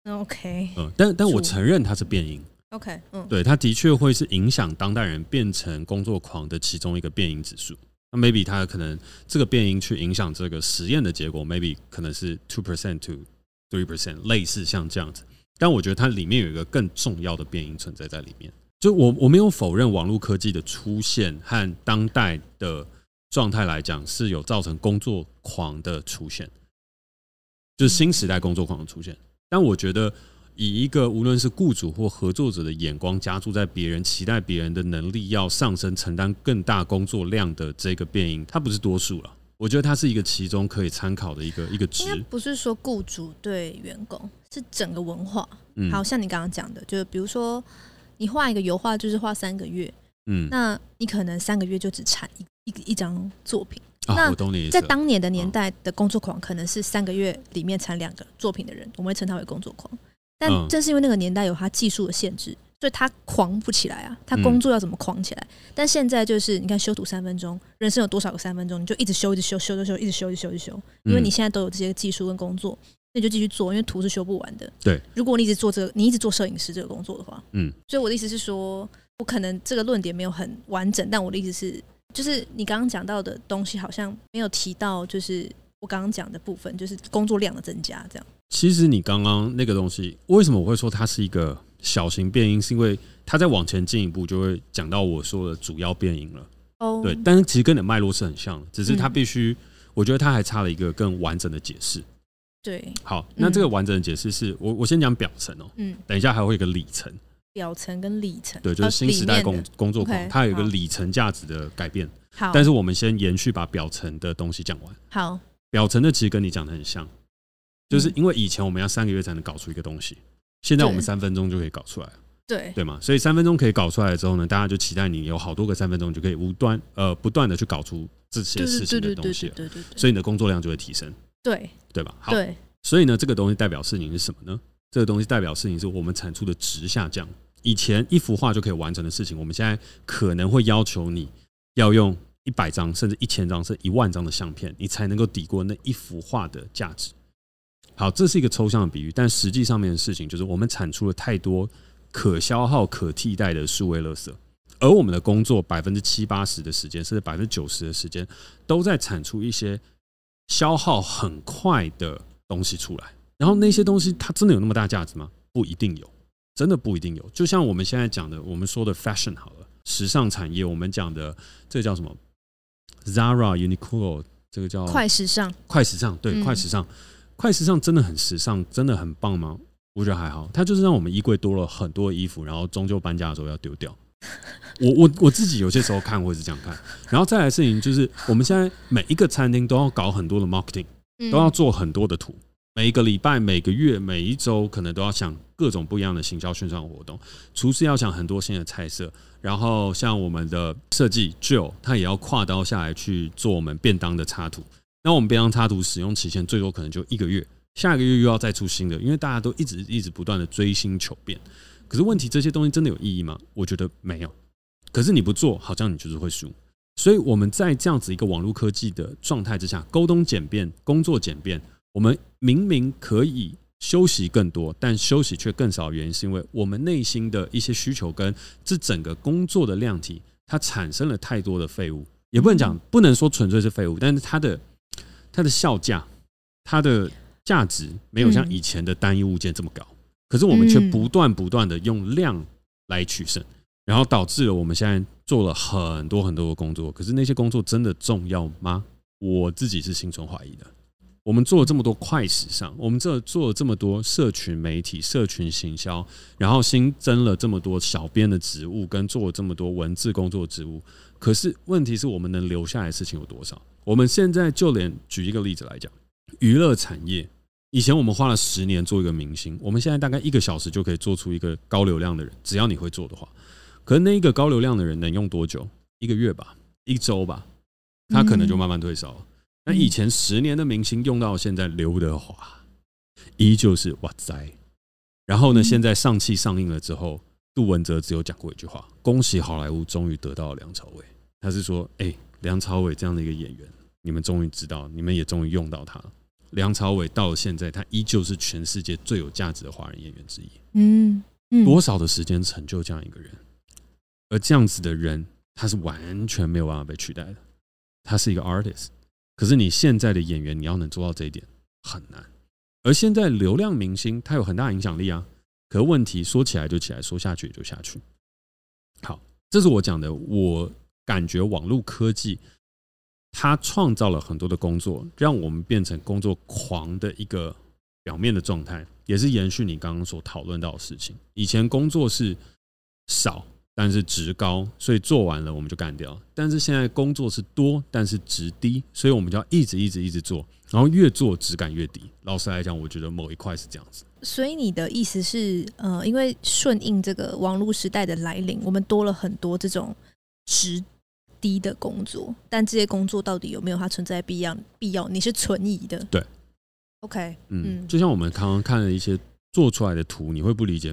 [SPEAKER 2] OK，
[SPEAKER 1] 但我承认它是变因。
[SPEAKER 2] OK，
[SPEAKER 1] 对，它的确会是影响当代人变成工作狂的其中一个变因指数。那 maybe 它可能这个变因去影响这个实验的结果 ，maybe 可能是 2% to 3%， 类似像这样子。但我觉得它里面有一个更重要的变因存在在里面。就我没有否认网络科技的出现和当代的状态来讲是有造成工作狂的出现，就是新时代工作狂的出现。但我觉得以一个无论是雇主或合作者的眼光加注在别人，期待别人的能力要上升，承担更大工作量的这个变因，它不是多数了。我觉得它是一个其中可以参考的一个值。
[SPEAKER 2] 应该不是说雇主对员工，是整个文化。好像你刚刚讲的，就是比如说你画一个油画就是画3个月，那你可能3个月就只产一张作品。那
[SPEAKER 1] 我懂你意思。
[SPEAKER 2] 在当年的年代的工作狂，可能是3个月里面产2个作品的人，我们会称他为工作狂。但正是因为那个年代有他技术的限制， 所以他狂不起来啊，他工作要怎么狂起来？但现在就是你看修图3分钟，人生有多少个3分钟，你就一直修，一直修，修，一直修，一直修，一直修，因为你现在都有这些技术跟工作，那你就继续做，因为图是修不完的。
[SPEAKER 1] 对，
[SPEAKER 2] 如果你一直做摄影师这个工作的话，所以我的意思是说，我可能这个论点没有很完整，但我的意思是，就是你刚刚讲到的东西好像没有提到，就是我刚刚讲的部分，就是工作量的增加这样。
[SPEAKER 1] 其实你刚刚那个东西，为什么我会说它是一个小型变因，是因为它再往前进一步就会讲到我说的主要变因了。对，但是其实跟你的脉络是很像的，只是它必须，我觉得它还差了一个更完整的解释。
[SPEAKER 2] 对，
[SPEAKER 1] 好，那这个完整的解释是我先讲表层哦，等一下还会有一个里程。
[SPEAKER 2] 表层跟里程，
[SPEAKER 1] 对，就是新时代工作狂，它有一个里程价值的改变。
[SPEAKER 2] 好，
[SPEAKER 1] 但是我们先延续把表层的东西讲完。
[SPEAKER 2] 好，
[SPEAKER 1] 表层的其实跟你讲的很像，就是因为以前我们要3个月才能搞出一个东西，现在我们3分钟就可以搞出来了。对嘛？所以3分钟可以搞出来之后呢，大家就期待你有好多个3分钟就可以不断的去搞出这些事情的东西，所以你的工作量就会提升。对吧？好，对，所以呢，这个东西代表事情是什么呢？这个东西代表事情是我们产出的值下降。以前1幅画就可以完成的事情，我们现在可能会要求你要用100张甚至1000张甚至1万张的相片，你才能够抵过那1幅画的价值。好，这是一个抽象的比喻，但实际上面的事情就是我们产出了太多可消耗可替代的数位垃圾，而我们的工作70%-80%的时间甚至90%的时间都在产出一些消耗很快的东西出来，然后那些东西它真的有那么大价值吗？不一定有，真的不一定有。就像我们现在讲的，我们说的 fashion 好了，时尚产业，我们讲的这个叫什么 Zara、Uniqlo， 这个叫
[SPEAKER 2] 快时尚，
[SPEAKER 1] 对，快时尚，快时尚真的很时尚，真的很棒吗？我觉得还好，它就是让我们衣柜多了很多衣服，然后终究搬家的时候要丢掉。我自己有些时候看会是这样看，然后再来的事情就是，我们现在每一个餐厅都要搞很多的 marketing， 都要做很多的图，每一个礼拜、每个月、每一周，可能都要想各种不一样的行销宣传活动。厨师要想很多新的菜色，然后像我们的设计 Jill， 他也要跨刀下来去做我们便当的插图。那我们便当插图使用期限最多可能就1个月，下个月又要再出新的，因为大家都一直不断的追新求变。可是问题，这些东西真的有意义吗？我觉得没有。可是你不做，好像你就是会输。所以我们在这样子一个网络科技的状态之下，沟通简便，工作简便，我们明明可以休息更多，但休息却更少的原因，是因为我们内心的一些需求跟这整个工作的量体，它产生了太多的废物。也不能说纯粹是废物，但是它的效价，它的价值没有像以前的单一物件这么高。可是我们却不断的用量来取胜，然后导致了我们现在做了很多很多的工作，可是那些工作真的重要吗？我自己是心存怀疑的。我们做了这么多快时尚，我们做了这么多社群媒体、社群行销，然后新增了这么多小编的职务，跟做了这么多文字工作职务，可是问题是我们能留下来的事情有多少？我们现在就连举一个例子来讲，娱乐产业。以前我们花了10年做一个明星，我们现在大概1个小时就可以做出一个高流量的人，只要你会做的话。可是那一个高流量的人能用多久？1个月吧，1周吧，他可能就慢慢退烧了。那以前10年的明星用到现在，刘德华依旧是哇塞。然后呢，现在上汽上映了之后，杜文泽只有讲过一句话：恭喜好莱坞终于得到了梁朝伟。他是说，梁朝伟这样的一个演员，你们终于知道，你们也终于用到他了。梁朝伟到了现在，他依旧是全世界最有价值的华人演员之一。多少的时间成就这样一个人？而这样子的人，他是完全没有办法被取代的。他是一个 artist， 可是你现在的演员，你要能做到这一点很难。而现在流量明星，他有很大影响力啊。可是问题说起来就起来，说下去也就下去。好，这是我讲的。我感觉网络科技，它创造了很多的工作，让我们变成工作狂的一个表面的状态，也是延续你刚刚所讨论到的事情。以前工作是少，但是值高，所以做完了我们就干掉。但是现在工作是多，但是值低，所以我们就要一直做，然后越做质感越低。老实来讲，我觉得某一块是这样子。
[SPEAKER 2] 所以你的意思是，因为顺应这个网络时代的来临，我们多了很多这种值低的工作，但这些工作到底有没有它存在必要？你是存疑的。
[SPEAKER 1] 对
[SPEAKER 2] ，OK，
[SPEAKER 1] 就像我们刚刚看了一些做出来的图，你会不理解，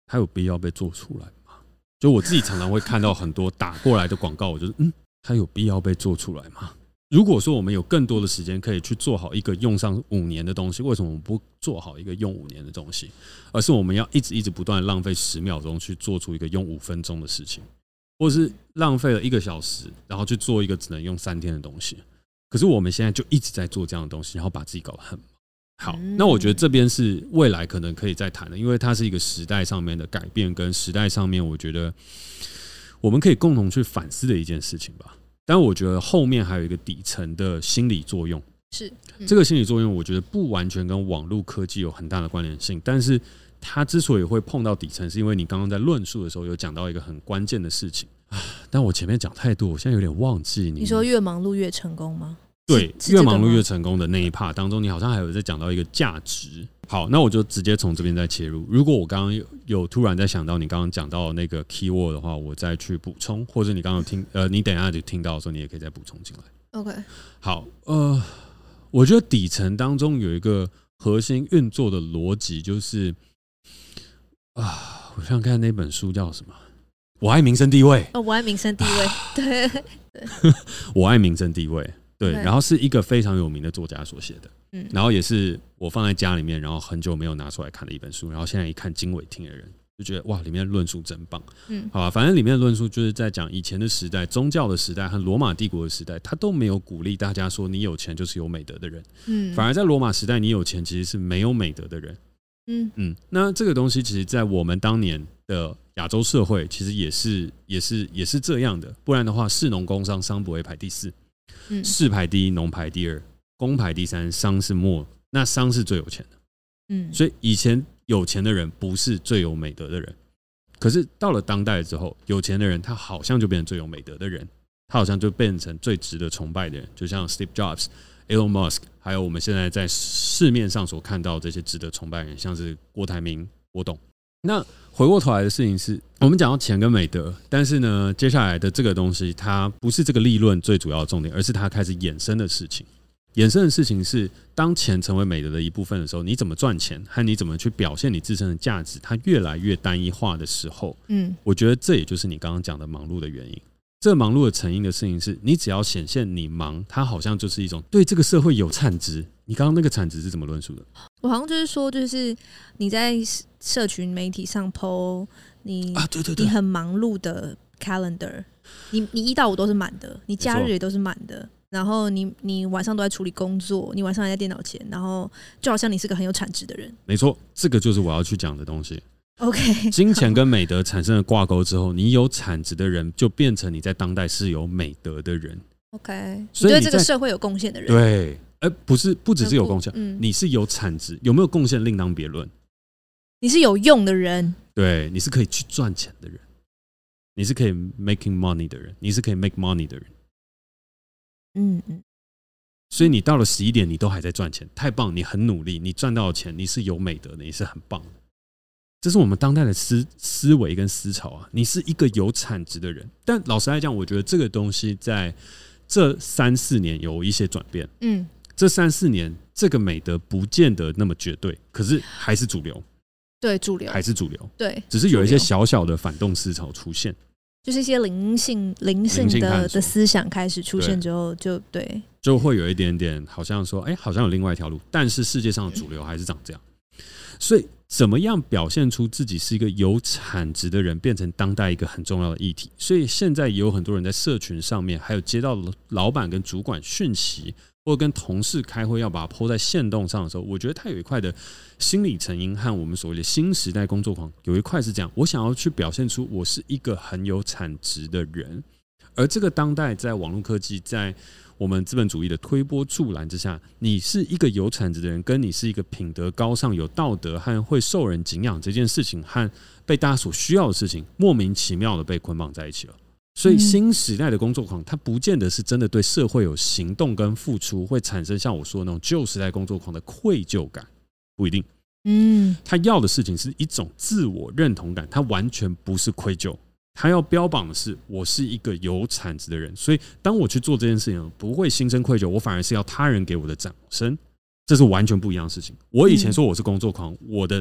[SPEAKER 1] 它有必要被做出来吗？就我自己常常会看到很多打过来的广告，我就是它有必要被做出来吗？如果说我们有更多的时间可以去做好一个用上5年的东西，为什么我们不做好一个用5年的东西？而是我们要一直不断的浪费10秒钟去做出一个用5分钟的事情，或是浪费了1个小时，然后去做一个只能用3天的东西。可是我们现在就一直在做这样的东西，然后把自己搞得很好。那我觉得这边是未来可能可以再谈的，因为它是一个时代上面的改变，跟时代上面我觉得我们可以共同去反思的一件事情吧。但我觉得后面还有一个底层的心理作用，
[SPEAKER 2] 是
[SPEAKER 1] 这个心理作用，我觉得不完全跟网络科技有很大的关联性，但是它之所以会碰到底层，是因为你刚刚在论述的时候有讲到一个很关键的事情。但我前面讲太多，我现在有点忘记你
[SPEAKER 2] 说越忙碌越成功吗？
[SPEAKER 1] 对，越忙碌越成功的那一 part 当中，你好像还有在讲到一个价值。好，那我就直接从这边再切入。如果我刚刚有突然在想到你刚刚讲到的那个 keyword 的话，我再去补充，或者你刚刚听你等一下就听到的时候，你也可以再补充进来。
[SPEAKER 2] OK，
[SPEAKER 1] 好，我觉得底层当中有一个核心运作的逻辑，就是我想看那本书叫什么？我爱民生地位。
[SPEAKER 2] 我爱民生地位。对，
[SPEAKER 1] 我爱民生地位。对，然后是一个非常有名的作家所写的，然后也是我放在家里面，然后很久没有拿出来看的一本书，然后现在一看惊为天人，就觉得哇，里面的论述真棒。好吧，反正里面的论述就是在讲以前的时代，宗教的时代和罗马帝国的时代，他都没有鼓励大家说你有钱就是有美德的人，反而在罗马时代，你有钱其实是没有美德的人。那这个东西其实在我们当年的亚洲社会，其实也是这样的，不然的话，士农工商，商不会排第4。士排第1，农排第2，工排第3，商是末，那商是最有钱的。所以以前有钱的人不是最有美德的人，可是到了当代之后，有钱的人他好像就变成最有美德的人，他好像就变成最值得崇拜的人，就像 Steve Jobs、Elon Musk， 还有我们现在在市面上所看到这些值得崇拜的人，像是郭台铭、郭董。那回过头来的事情是，我们讲到钱跟美德，但是呢，接下来的这个东西，它不是这个立论最主要的重点，而是它开始衍生的事情。衍生的事情是，当钱成为美德的一部分的时候，你怎么赚钱和你怎么去表现你自身的价值，它越来越单一化的时候，我觉得这也就是你刚刚讲的忙碌的原因。这个忙碌的成因的事情是，你只要显现你忙，它好像就是一种对这个社会有产值。你刚刚那个产值是怎么论述的？
[SPEAKER 2] 我好像就是说，就是你在社群媒体上 po 你很忙碌的 calendar， 你1到5都是满的，你假日也都是满的，然后你晚上都在处理工作，你晚上还在电脑前，然后就好像你是个很有产值的人。没
[SPEAKER 1] 错，这个就是我要去讲的东西。
[SPEAKER 2] OK，
[SPEAKER 1] 金钱跟美德产生了挂钩之后，你有产值的人就变成你在当代是有美德的人。
[SPEAKER 2] OK， 所以你对这个社会有贡献的人。
[SPEAKER 1] 对，不只是有贡献，你是有产值，有没有贡献另当别论。
[SPEAKER 2] 你是有用的人，
[SPEAKER 1] 对，你是可以去赚钱的人，你是可以 making money 的人，你是可以 make money 的人。所以你到了11点，你都还在赚钱，太棒！你很努力，你赚到的钱，你是有美德的，你是很棒的。这是我们当代的思维跟思潮啊！你是一个有产值的人，但老实来讲，我觉得这个东西在这3-4年有一些转变。这3-4年，这个美德不见得那么绝对，可是还是主流。
[SPEAKER 2] 对，主流
[SPEAKER 1] 还是主流。
[SPEAKER 2] 对，
[SPEAKER 1] 只是有一些小小的反动思潮出现，
[SPEAKER 2] 就是一些灵性的思想开始出现之后，就
[SPEAKER 1] 会有一点点好像说，好像有另外一条路，但是世界上的主流还是长这样。所以怎么样表现出自己是一个有产值的人，变成当代一个很重要的议题。所以现在也有很多人在社群上面，还有接到老板跟主管讯息，或者跟同事开会要把它 po 在限动上的时候，我觉得它有一块的心理成因和我们所谓的新时代工作狂有一块是这样，我想要去表现出我是一个很有产值的人。而这个当代在网络科技，在我们资本主义的推波助澜之下，你是一个有产值的人，跟你是一个品德高尚、有道德和会受人敬仰这件事情，和被大家所需要的事情，莫名其妙的被捆绑在一起了。所以新时代的工作狂，他不见得是真的对社会有行动跟付出，会产生像我说的那种旧时代工作狂的愧疚感，不一定。他要的事情是一种自我认同感，他完全不是愧疚。他要标榜的是我是一个有产值的人，所以当我去做这件事情，不会心生愧疚，我反而是要他人给我的掌声，这是完全不一样的事情。我以前说我是工作狂，我的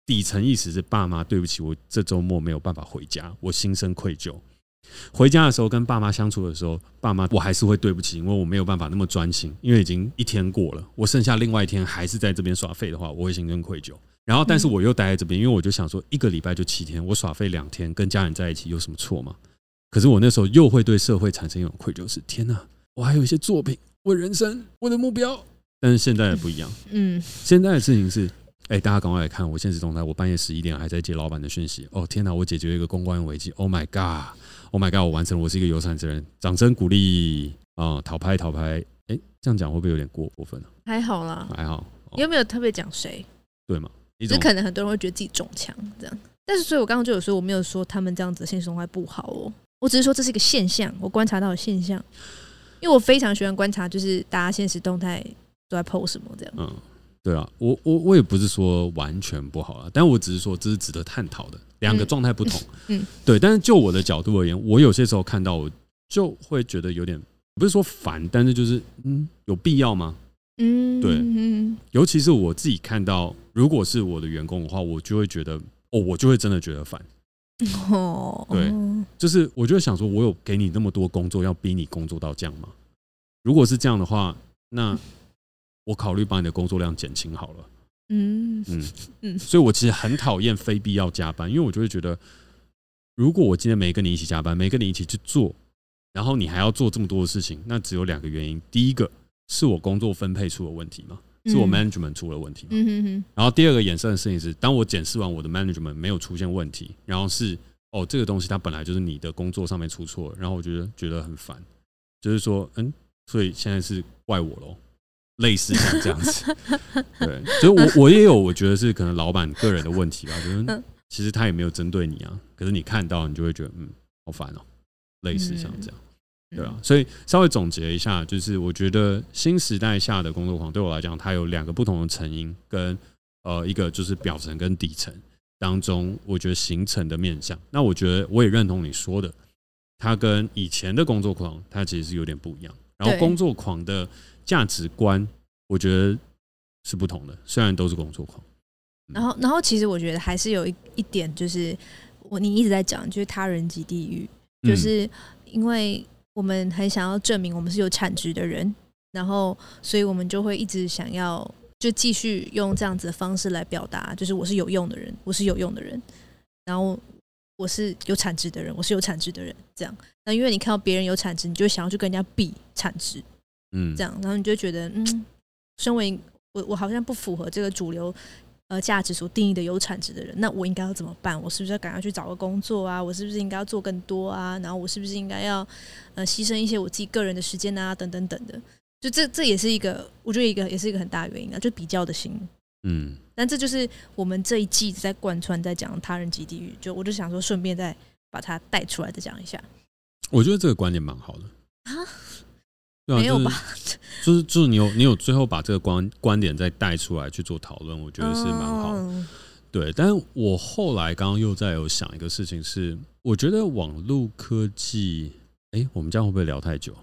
[SPEAKER 1] 底层意思是爸妈对不起，我这周末没有办法回家，我心生愧疚。回家的时候跟爸妈相处的时候，爸妈我还是会对不起，因为我没有办法那么专心，因为已经一天过了，我剩下另外一天还是在这边耍废的话，我会心生愧疚。然后但是我又待在这边，因为我就想说一个礼拜就7天，我耍废2天跟家人在一起有什么错吗？可是我那时候又会对社会产生一种愧疚，是天哪，我还有一些作品，我人生我的目标。但是现在的不一样，现在的事情是大家赶快来看我现实动态，我半夜11点还在接老板的讯息。哦天哪，我解决一个公关危机。Oh my god，Oh my god， 我完成了，我是一个有产之人，掌声鼓励啊！讨拍。这样讲会不会有点过分啊？
[SPEAKER 2] 还好啦，
[SPEAKER 1] 还好。
[SPEAKER 2] 你有没有特别讲谁？
[SPEAKER 1] 对嘛？
[SPEAKER 2] 只可能很多人会觉得自己中枪这样，但是所以我刚刚就有说，我没有说他们这样子的现实动态不好哦，我只是说这是一个现象，我观察到的现象，因为我非常喜欢观察，就是大家现实动态都在 po 什么这样。
[SPEAKER 1] 对啊，我也不是说完全不好啦，但我只是说这是值得探讨的，两个状态不同。对，但是就我的角度而言，我有些时候看到我就会觉得有点不是说烦，但是就是有必要吗？对，尤其是我自己看到，如果是我的员工的话，我就会觉得我就会真的觉得烦。对，就是我就会想说，我有给你那么多工作，要逼你工作到这样吗？如果是这样的话，那我考虑把你的工作量减轻好了。所以我其实很讨厌非必要加班，因为我就会觉得，如果我今天没跟你一起加班，没跟你一起去做，然后你还要做这么多的事情，那只有2个原因：第一个是我工作分配出了问题嘛，是我 management 出了问题嘛。然后第二个衍生的事情是，当我检视完我的 management 没有出现问题，然后是这个东西它本来就是你的工作上面出错了，然后我觉得很烦，就是说所以现在是怪我咯。类似像这样子。对，就是我也有我觉得是可能老板个人的问题吧，就是其实他也没有针对你啊，可是你看到你就会觉得好烦哦，类似像这样。对啊，所以稍微总结一下，就是我觉得新时代下的工作狂对我来讲，它有2个不同的成因，跟一个就是表层跟底层当中，我觉得形成的面向。那我觉得我也认同你说的，它跟以前的工作狂，它其实是有点不一样。然后工作狂的价值观，我觉得是不同的，虽然都是工作狂。
[SPEAKER 2] 然后其实我觉得还是有一点，就是你一直在讲，就是他人即地狱，就是因为我们很想要证明我们是有产值的人，然后所以我们就会一直想要就继续用这样子的方式来表达，就是我是有用的人，我是有用的人，然后我是有产值的人，我是有产值的人，这样。那因为你看到别人有产值，你就会想要去跟人家比产值，这样，然后你就觉得，身为我好像不符合这个主流价值所定义的有产值的人，那我应该要怎么办？我是不是要赶快去找个工作啊？我是不是应该要做更多啊？然后我是不是应该要牺牲一些我自己个人的时间啊？等等等的，就这也是一个，我觉得也是一个很大的原因啊，就比较的心。但这就是我们这一季在贯穿在讲他人即地狱，我就想说顺便再把它带出来再讲一下。我
[SPEAKER 1] 觉得这个观点蛮好的啊，
[SPEAKER 2] 没有吧？
[SPEAKER 1] 就是你有最后把这个观点再带出来去做讨论，我觉得是蛮好的。对，但是我后来刚刚又在有想一个事情是，我觉得网络科技，我们这样会不会聊太久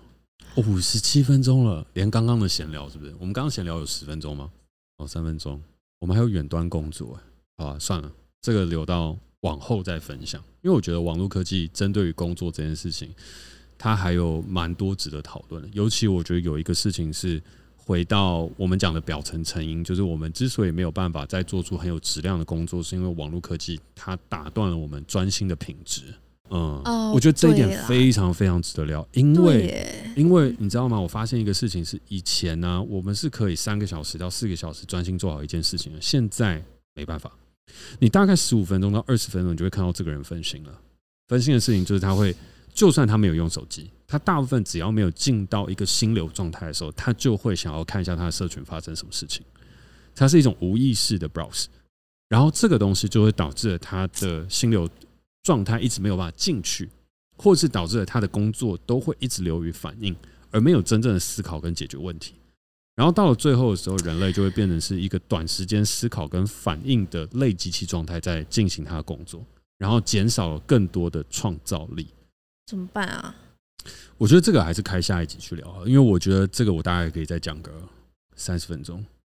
[SPEAKER 1] ？57分钟了，连刚刚的闲聊是不是？我们刚刚闲聊有10分钟吗？3分钟，我们还有远端工作，好啊，算了，这个留到往后再分享，因为我觉得网络科技针对于工作这件事情，它还有蛮多值得讨论的。尤其我觉得有一个事情是回到我们讲的表层成因，就是我们之所以没有办法再做出很有质量的工作，是因为网络科技它打断了我们专心的品质。我觉得这一点非常非常值得聊，因为你知道吗？我发现一个事情是，以前呢，我们是可以3个小时到4个小时专心做好一件事情的，现在没办法。你大概15分钟到20分钟，你就会看到这个人分心了。分心的事情就是他会，就算他没有用手机，他大部分只要没有进到一个心流状态的时候，他就会想要看一下他的社群发生什么事情。它是一种无意识的 browse， 然后这个东西就会导致了他的心流状态一直没有办法进去，或是导致了他的工作都会一直流于反应，而没有真正的思考跟解决问题。然后到了最后的时候，人类就会变成是一个短时间思考跟反应的类机器状态，在进行他的工作，然后减少了更多的创造力。
[SPEAKER 2] 怎么办啊？
[SPEAKER 1] 我觉得这个还是开下一集去聊，因为我觉得这个我大概可以再讲个30分钟。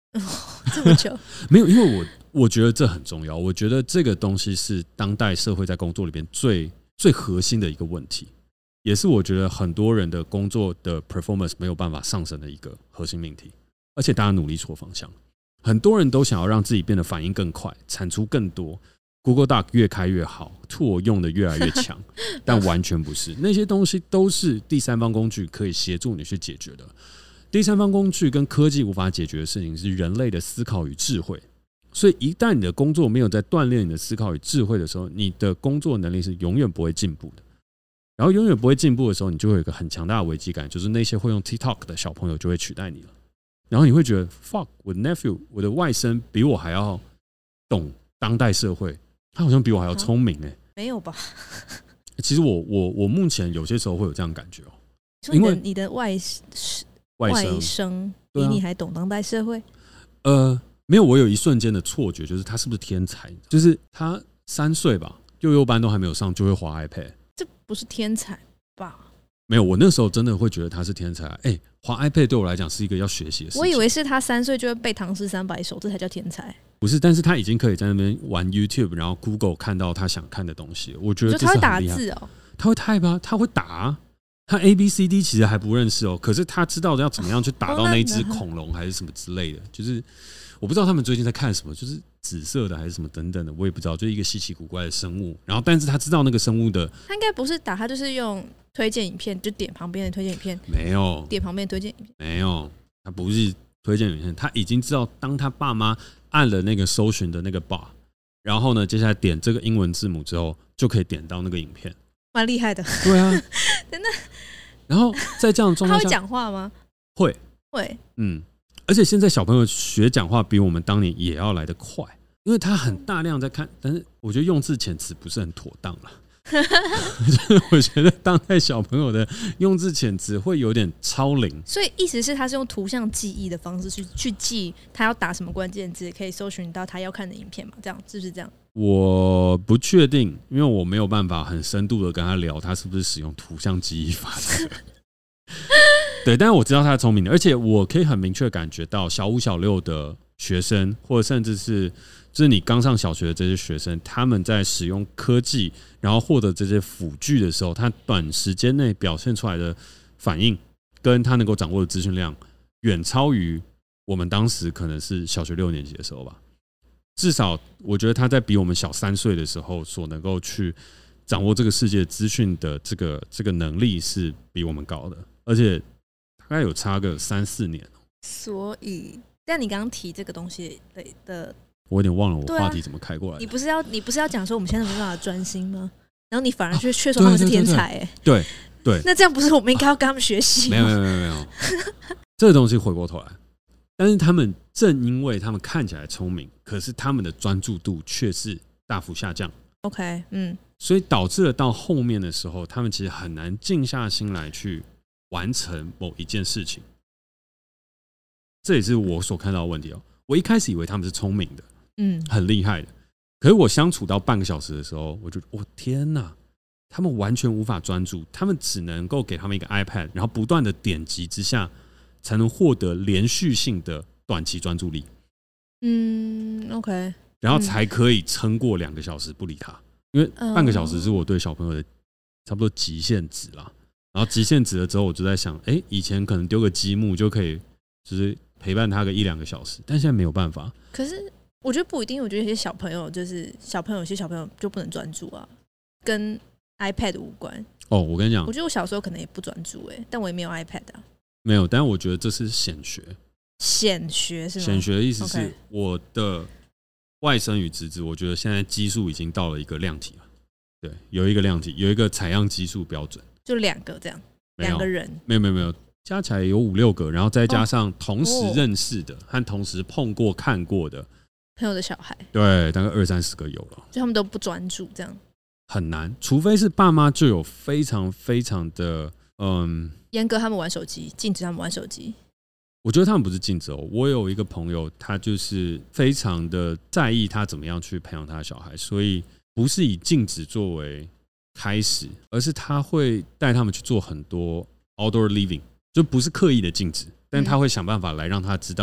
[SPEAKER 2] 这么久
[SPEAKER 1] 没有，因为我觉得这很重要。我觉得这个东西是当代社会在工作里边最核心的一个问题，也是我觉得很多人的工作的 performance 没有办法上升的一个核心命题。而且大家努力错方向，很多人都想要让自己变得反应更快，产出更多。Google Doc 越开越好 ，Tool 用的越来越强，但完全不是，那些东西都是第三方工具可以协助你去解决的。第三方工具跟科技无法解决的事情是人类的思考与智慧，所以一旦你的工作没有在锻炼你的思考与智慧的时候，你的工作能力是永远不会进步的。然后永远不会进步的时候，你就会有一个很强大的危机感，就是那些会用 TikTok 的小朋友就会取代你了。然后你会觉得 fuck， 我的 nephew， 我的外甥比我还要懂当代社会，他好像比我还要聪明
[SPEAKER 2] 没有吧？
[SPEAKER 1] 其实我目前有些时候会有这样的感觉
[SPEAKER 2] 因为你的外甥比你还懂当代社会。
[SPEAKER 1] 没有，我有一瞬间的错觉，就是他是不是天才？就是他3岁吧，幼幼班都还没有上，就会滑 iPad。
[SPEAKER 2] 这不是天才吧？
[SPEAKER 1] 没有，我那时候真的会觉得他是天才。滑 iPad 对我来讲是一个要学习的事情。
[SPEAKER 2] 我以为是他3岁就会背唐诗300首，这才叫天才。
[SPEAKER 1] 不是，但是他已经可以在那边玩 YouTube， 然后 Google 看到他想看的东西。我觉得这是很厉害。他会打字哦，他会 type 啊，他会打啊。他 ABCD 其实还不认识哦，可是他知道要怎么样去打到那只恐龙还是什么之类的。就是我不知道他们最近在看什么，就是紫色的还是什么等等的，我也不知道，就是一个稀奇古怪的生物。然后，但是他知道那个生物的，
[SPEAKER 2] 他应该不是打，他就是用推荐影片，就点旁边的推荐影片。
[SPEAKER 1] 没有
[SPEAKER 2] 点旁边的推荐影片，
[SPEAKER 1] 没有，他不是推荐影片，他已经知道，当他爸妈按了那个搜寻的那个 bar， 然后呢，接下来点这个英文字母之后，就可以点到那个影片。
[SPEAKER 2] 蛮厉害的。
[SPEAKER 1] 对啊，真的。然后在这样的状态下，
[SPEAKER 2] 他会讲话吗？
[SPEAKER 1] 会。而且现在小朋友学讲话比我们当年也要来得快，因为他很大量在看，但是我觉得用字遣词不是很妥当了。我觉得当代小朋友的用字遣词会有点超龄，
[SPEAKER 2] 所以意思是他是用图像记忆的方式去记他要打什么关键字，可以搜寻到他要看的影片嘛？这样是不是这样？
[SPEAKER 1] 我不确定，因为我没有办法很深度的跟他聊他是不是使用图像记忆法则。对，但是我知道他是聪明的，而且我可以很明确感觉到小5、小6的学生，或者甚至是就是你刚上小学的这些学生，他们在使用科技然后获得这些辅具的时候，他短时间内表现出来的反应跟他能够掌握的资讯量远超于我们当时可能是小学6年级的时候吧。至少我觉得他在比我们小3岁的时候所能够去掌握这个世界资讯的这个能力是比我们高的，而且大概有差个3、4年。所
[SPEAKER 2] 以但你刚刚提这个东西的，
[SPEAKER 1] 我有点忘了我话题怎么开过来。
[SPEAKER 2] 你不是要讲说我们现在没办法专心吗？然后你反而却说他们是天才。
[SPEAKER 1] 对，那
[SPEAKER 2] 这样不是我们应该要跟他们学习吗？
[SPEAKER 1] 没有这个东西回过头来，但是他们正因为他们看起来聪明，可是他们的专注度却是大幅下降。
[SPEAKER 2] OK，
[SPEAKER 1] 所以导致了到后面的时候，他们其实很难静下心来去完成某一件事情。这也是我所看到的问题哦。我一开始以为他们是聪明的，很厉害的，可是我相处到半个小时的时候，我就天哪，他们完全无法专注，他们只能够给他们一个 iPad， 然后不断的点击之下，才能获得连续性的短期专注力。
[SPEAKER 2] OK，
[SPEAKER 1] 然后才可以撑过2个小时不理他。因为半个小时是我对小朋友的差不多极限值啦，然后极限值了之后，我就在想，以前可能丢个积木就可以，就是陪伴他个1、2个小时，但现在没有办法。
[SPEAKER 2] 可是我觉得不一定，我觉得有些小朋友有些小朋友就不能专注啊，跟 iPad 无关。
[SPEAKER 1] 我跟你讲，
[SPEAKER 2] 我觉得我小时候可能也不专注但我也没有 iPad 啊。
[SPEAKER 1] 没有，但我觉得这是显学。
[SPEAKER 2] 显学是吗？
[SPEAKER 1] 显学的意思是我的外甥与侄子，我觉得现在基数已经到了一个量体了。对，有一个量体，有一个采样基数标准，
[SPEAKER 2] 就2个这样，2个人。
[SPEAKER 1] 没有，加起来有5、6个，然后再加上同时认识的和同时碰过、看过的
[SPEAKER 2] 朋友的小孩，
[SPEAKER 1] 对，大概20、30个有了。
[SPEAKER 2] 就他们都不专注，这样
[SPEAKER 1] 很难，除非是爸妈就有非常非常的
[SPEAKER 2] 严格他们玩手机，禁止他们玩手机。
[SPEAKER 1] 我觉得他们不是禁止哦。我有一个朋友，他就是非常的在意他怎么样去培养他的小孩，所以不是以禁止作为开始，而是他会带他们去做很多 outdoor living， 就不是刻意的禁止，但他会想办法来让他知道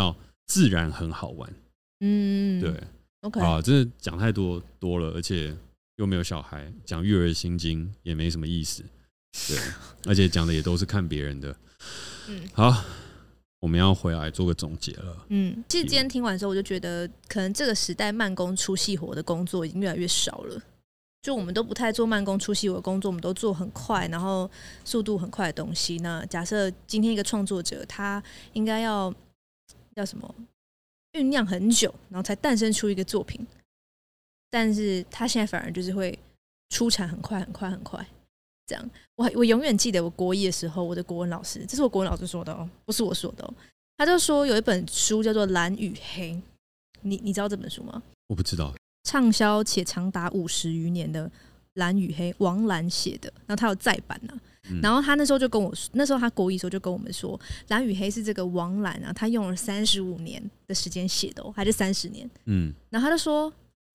[SPEAKER 1] 自然很好玩。对
[SPEAKER 2] ，OK
[SPEAKER 1] 啊，真的讲太多了，而且又没有小孩，讲育儿心经也没什么意思。对，而且讲的也都是看别人的。好，我们要回来做个总结了。
[SPEAKER 2] 其实今天听完之后，我就觉得，可能这个时代慢工出细活的工作已经越来越少了。就我们都不太做慢工出细活的工作，我们都做很快，然后速度很快的东西。那假设今天一个创作者，他应该要什么酝酿很久，然后才诞生出一个作品，但是他现在反而就是会出产很快很快很快。这样，我永远记得我国一的时候，我的国文老师，这是我国文老师说的哦，不是我说的哦。他就说有一本书叫做《蓝与黑》，你知道这本书吗？
[SPEAKER 1] 我不知道。
[SPEAKER 2] 畅销且长达50余年的《蓝与黑》，王蓝写的，然后他有再版啊。然后他那时候就跟我，那时候他国一的时候就跟我们说，《蓝与黑》是这个王蓝啊，他用了35年的时间写的哦，还是30年。然后他就说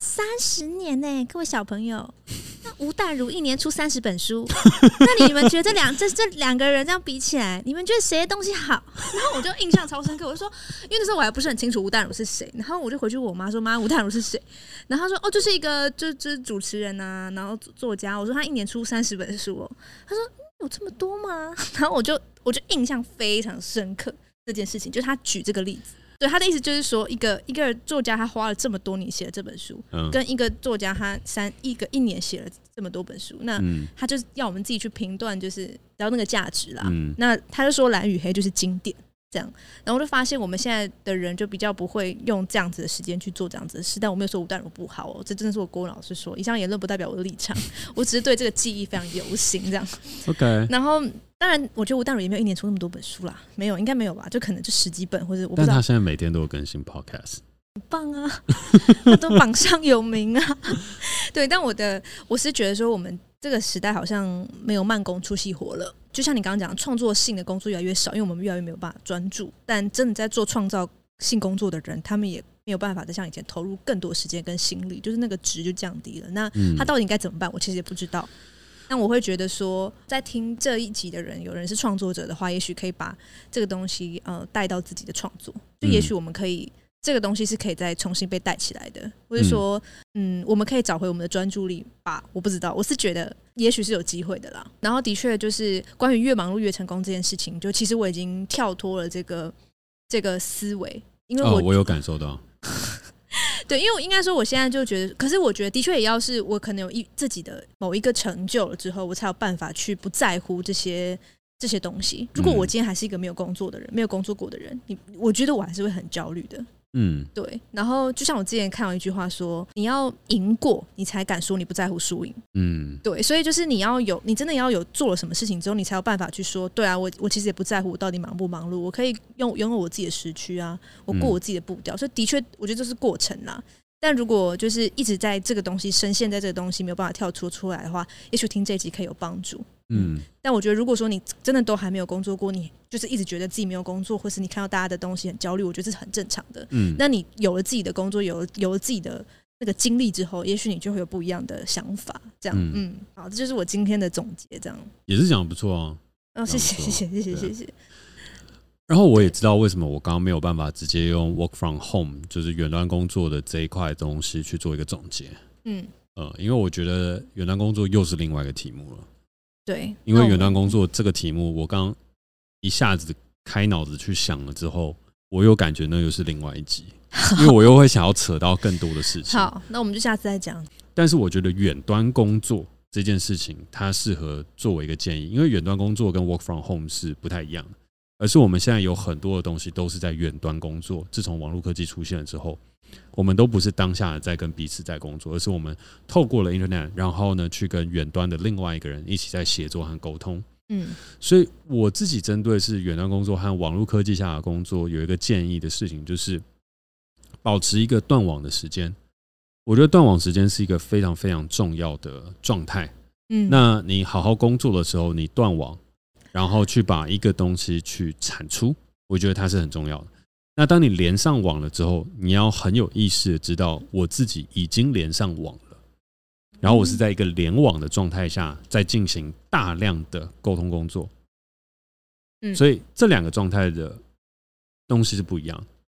[SPEAKER 2] 30年呢，各位小朋友，那吴淡如1年出30本书，那你们觉得这两个人这样比起来，你们觉得谁的东西好？然后我就印象超深刻，我就说，因为那时候我还不是很清楚吴淡如是谁，然后我就回去问我妈说，妈，吴淡如是谁？然后她说，哦，就是一个就是主持人啊，然后作家。我说他1年出30本书哦，她说有这么多吗？然后我就印象非常深刻这件事情，就是他举这个例子。对，他的意思就是说，一个作家他花了这么多年写了这本书，跟一个作家他一年写了这么多本书，那他就是要我们自己去评断，就是要那个价值啦。那他就说《蓝与黑》就是经典，这样。然后我就发现我们现在的人就比较不会用这样子的时间去做这样子的事，但我没有说吴淡如不好哦，这真的是我国文老师说，以上言论不代表我的立场，我只是对这个记忆非常犹新，这样。
[SPEAKER 1] OK， 然
[SPEAKER 2] 后。当然，我觉得吴淡如也没有1年出那么多本书啦，没有，应该没有吧？就可能就10几本，或者我不知道。
[SPEAKER 1] 但他现在每天都有更新 podcast，
[SPEAKER 2] 很棒啊，他都榜上有名啊。对，但我是觉得说，我们这个时代好像没有慢工出细活了。就像你刚刚讲，创作性的工作越来越少，因为我们越来越没有办法专注。但真的在做创造性工作的人，他们也没有办法再像以前投入更多时间跟心力，就是那个值就降低了。那他到底应该怎么办？我其实也不知道。但我会觉得说，在听这一集的人，有人是创作者的话，也许可以把这个东西带到自己的创作。就也许我们可以，这个东西是可以再重新被带起来的，或者说，我们可以找回我们的专注力吧。我不知道，我是觉得也许是有机会的啦。然后的确就是关于越忙碌越成功这件事情，就其实我已经跳脱了这个思维，因为
[SPEAKER 1] 我有感受到。
[SPEAKER 2] 对，因为我应该说，我现在就觉得，可是我觉得的确也要是我可能有自己的某一个成就了之后，我才有办法去不在乎这些东西。如果我今天还是一个没有工作的人，没有工作过的人，我觉得我还是会很焦虑的。对。然后就像我之前看到一句话说，你要赢过，你才敢说你不在乎输赢。对，所以就是你真的要有做了什么事情之后，你才有办法去说，对啊，我其实也不在乎我到底忙不忙碌，我可以拥有我自己的时区啊，我过我自己的步调。所以的确，我觉得这是过程啦。但如果就是一直在这个东西深陷在这个东西没有办法跳出来的话，也许听这一集可以有帮助。但我觉得如果说你真的都还没有工作过，你就是一直觉得自己没有工作，或是你看到大家的东西很焦虑，我觉得这是很正常的。那你有了自己的工作，有了自己的那个经历之后，也许你就会有不一样的想法。这样，好，这就是我今天的总结。这样
[SPEAKER 1] 也是讲得不错啊。
[SPEAKER 2] 谢谢。
[SPEAKER 1] 然后我也知道为什么我刚刚没有办法直接用 work from home， 就是远端工作的这一块东西去做一个总结。因为我觉得远端工作又是另外一个题目了。
[SPEAKER 2] 对，
[SPEAKER 1] 因为远端工作这个题目，我刚一下子开脑子去想了之后，我有感觉那又是另外一集，因为我又会想要扯到更多的事情。
[SPEAKER 2] 好，那我们就下次再讲。
[SPEAKER 1] 但是我觉得远端工作这件事情，它适合作为一个建议，因为远端工作跟 work from home 是不太一样的，而是我们现在有很多的东西都是在远端工作。自从网络科技出现了之后，我们都不是当下在跟彼此在工作，而是我们透过了 Internet， 然后呢去跟远端的另外一个人一起在协作和沟通。所以我自己针对是远端工作和网络科技下的工作有一个建议的事情，就是保持一个断网的时间。我觉得断网时间是一个非常非常重要的状态。那你好好工作的时候，你断网，然后去把一个东西去产出，我觉得它是很重要的。那当你连上网了之后，你要很有意识的知道我自己已经连上网了，然后我是在一个联网的状态下在进行大量的沟通工作。所以这两个状态的东西是不一样的。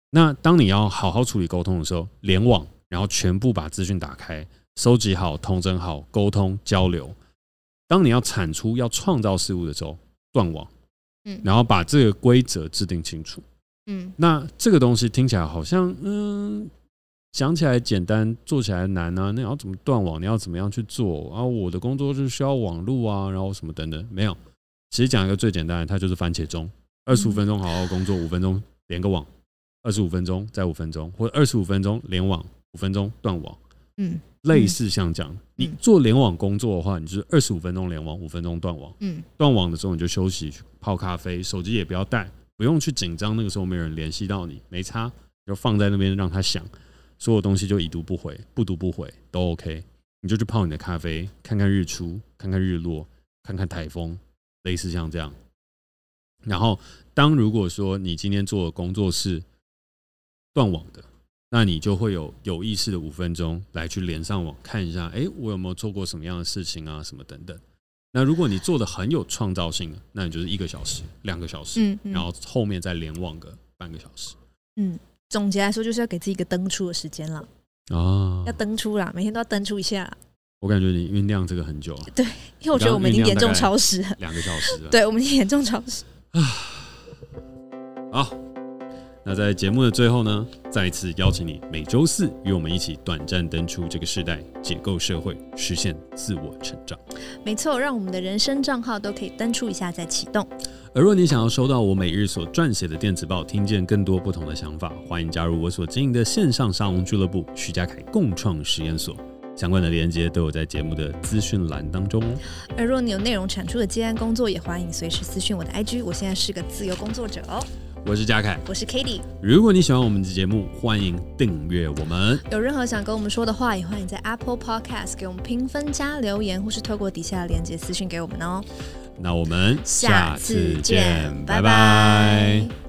[SPEAKER 1] 那当你要好好处理沟通的时候，联网，然后全部把资讯打开，收集好、统整好、沟通交流。当你要产出、要创造事物的时候，断网，然后把这个规则制定清楚。那这个东西听起来好像，讲起来简单，做起来难啊。那你要怎么断网？你要怎么样去做啊？我的工作是需要网路啊，然后什么等等，没有。其实讲一个最简单的，它就是番茄钟，25分钟好好工作，5分钟连个网，25分钟再5分钟，或者25分钟连网，5分钟断网。类似像这样，你做联网工作的话，你就是25分钟联网，5分钟断网。断网的时候你就休息，去泡咖啡，手机也不要带，不用去紧张那个时候没有人联系到你，没差，就放在那边让它响，所有东西就已读不回，不读不回都 OK。你就去泡你的咖啡，看看日出，看看日落，看看台风，类似像这样。然后，如果说你今天做的工作是断网的，那你就会有意识的5分钟来去连上网看一下，我有没有做过什么样的事情啊，什么等等。那如果你做的很有创造性的，那你就是1个小时、2个小时，然后后面再连网个半个小时。
[SPEAKER 2] 总结来说，就是要给自己一个登出的时间了。要登出啦，每天都要登出一下啦。
[SPEAKER 1] 我感觉你酝酿这个很久了。
[SPEAKER 2] 对，因为我觉得我们已经严重超时了
[SPEAKER 1] ，2个小时了。
[SPEAKER 2] 对，我们已经严重超时。
[SPEAKER 1] 好。那在节目的最后呢，再一次邀请你每周4与我们一起短暂登出这个时代，解构社会，实现自我成长。
[SPEAKER 2] 没错，让我们的人生账号都可以登出一下再启动。
[SPEAKER 1] 而若你想要收到我每日所撰写的电子报，听见更多不同的想法，欢迎加入我所经营的线上沙龙俱乐部徐家凯共创实验所。相关的连结都有在节目的资讯栏当中哦。
[SPEAKER 2] 而若你有内容产出的接案工作，也欢迎随时私讯我的 IG， 我现在是个自由工作者哦。
[SPEAKER 1] 我是嘉凯，
[SPEAKER 2] 我是 Katie。
[SPEAKER 1] 如果你喜欢我们的节目，欢迎订阅我们。
[SPEAKER 2] 有任何想跟我们说的话，也欢迎在 Apple Podcast 给我们评分加留言，或是透过底下的连结私讯给我们哦。
[SPEAKER 1] 那我们下次见，拜拜。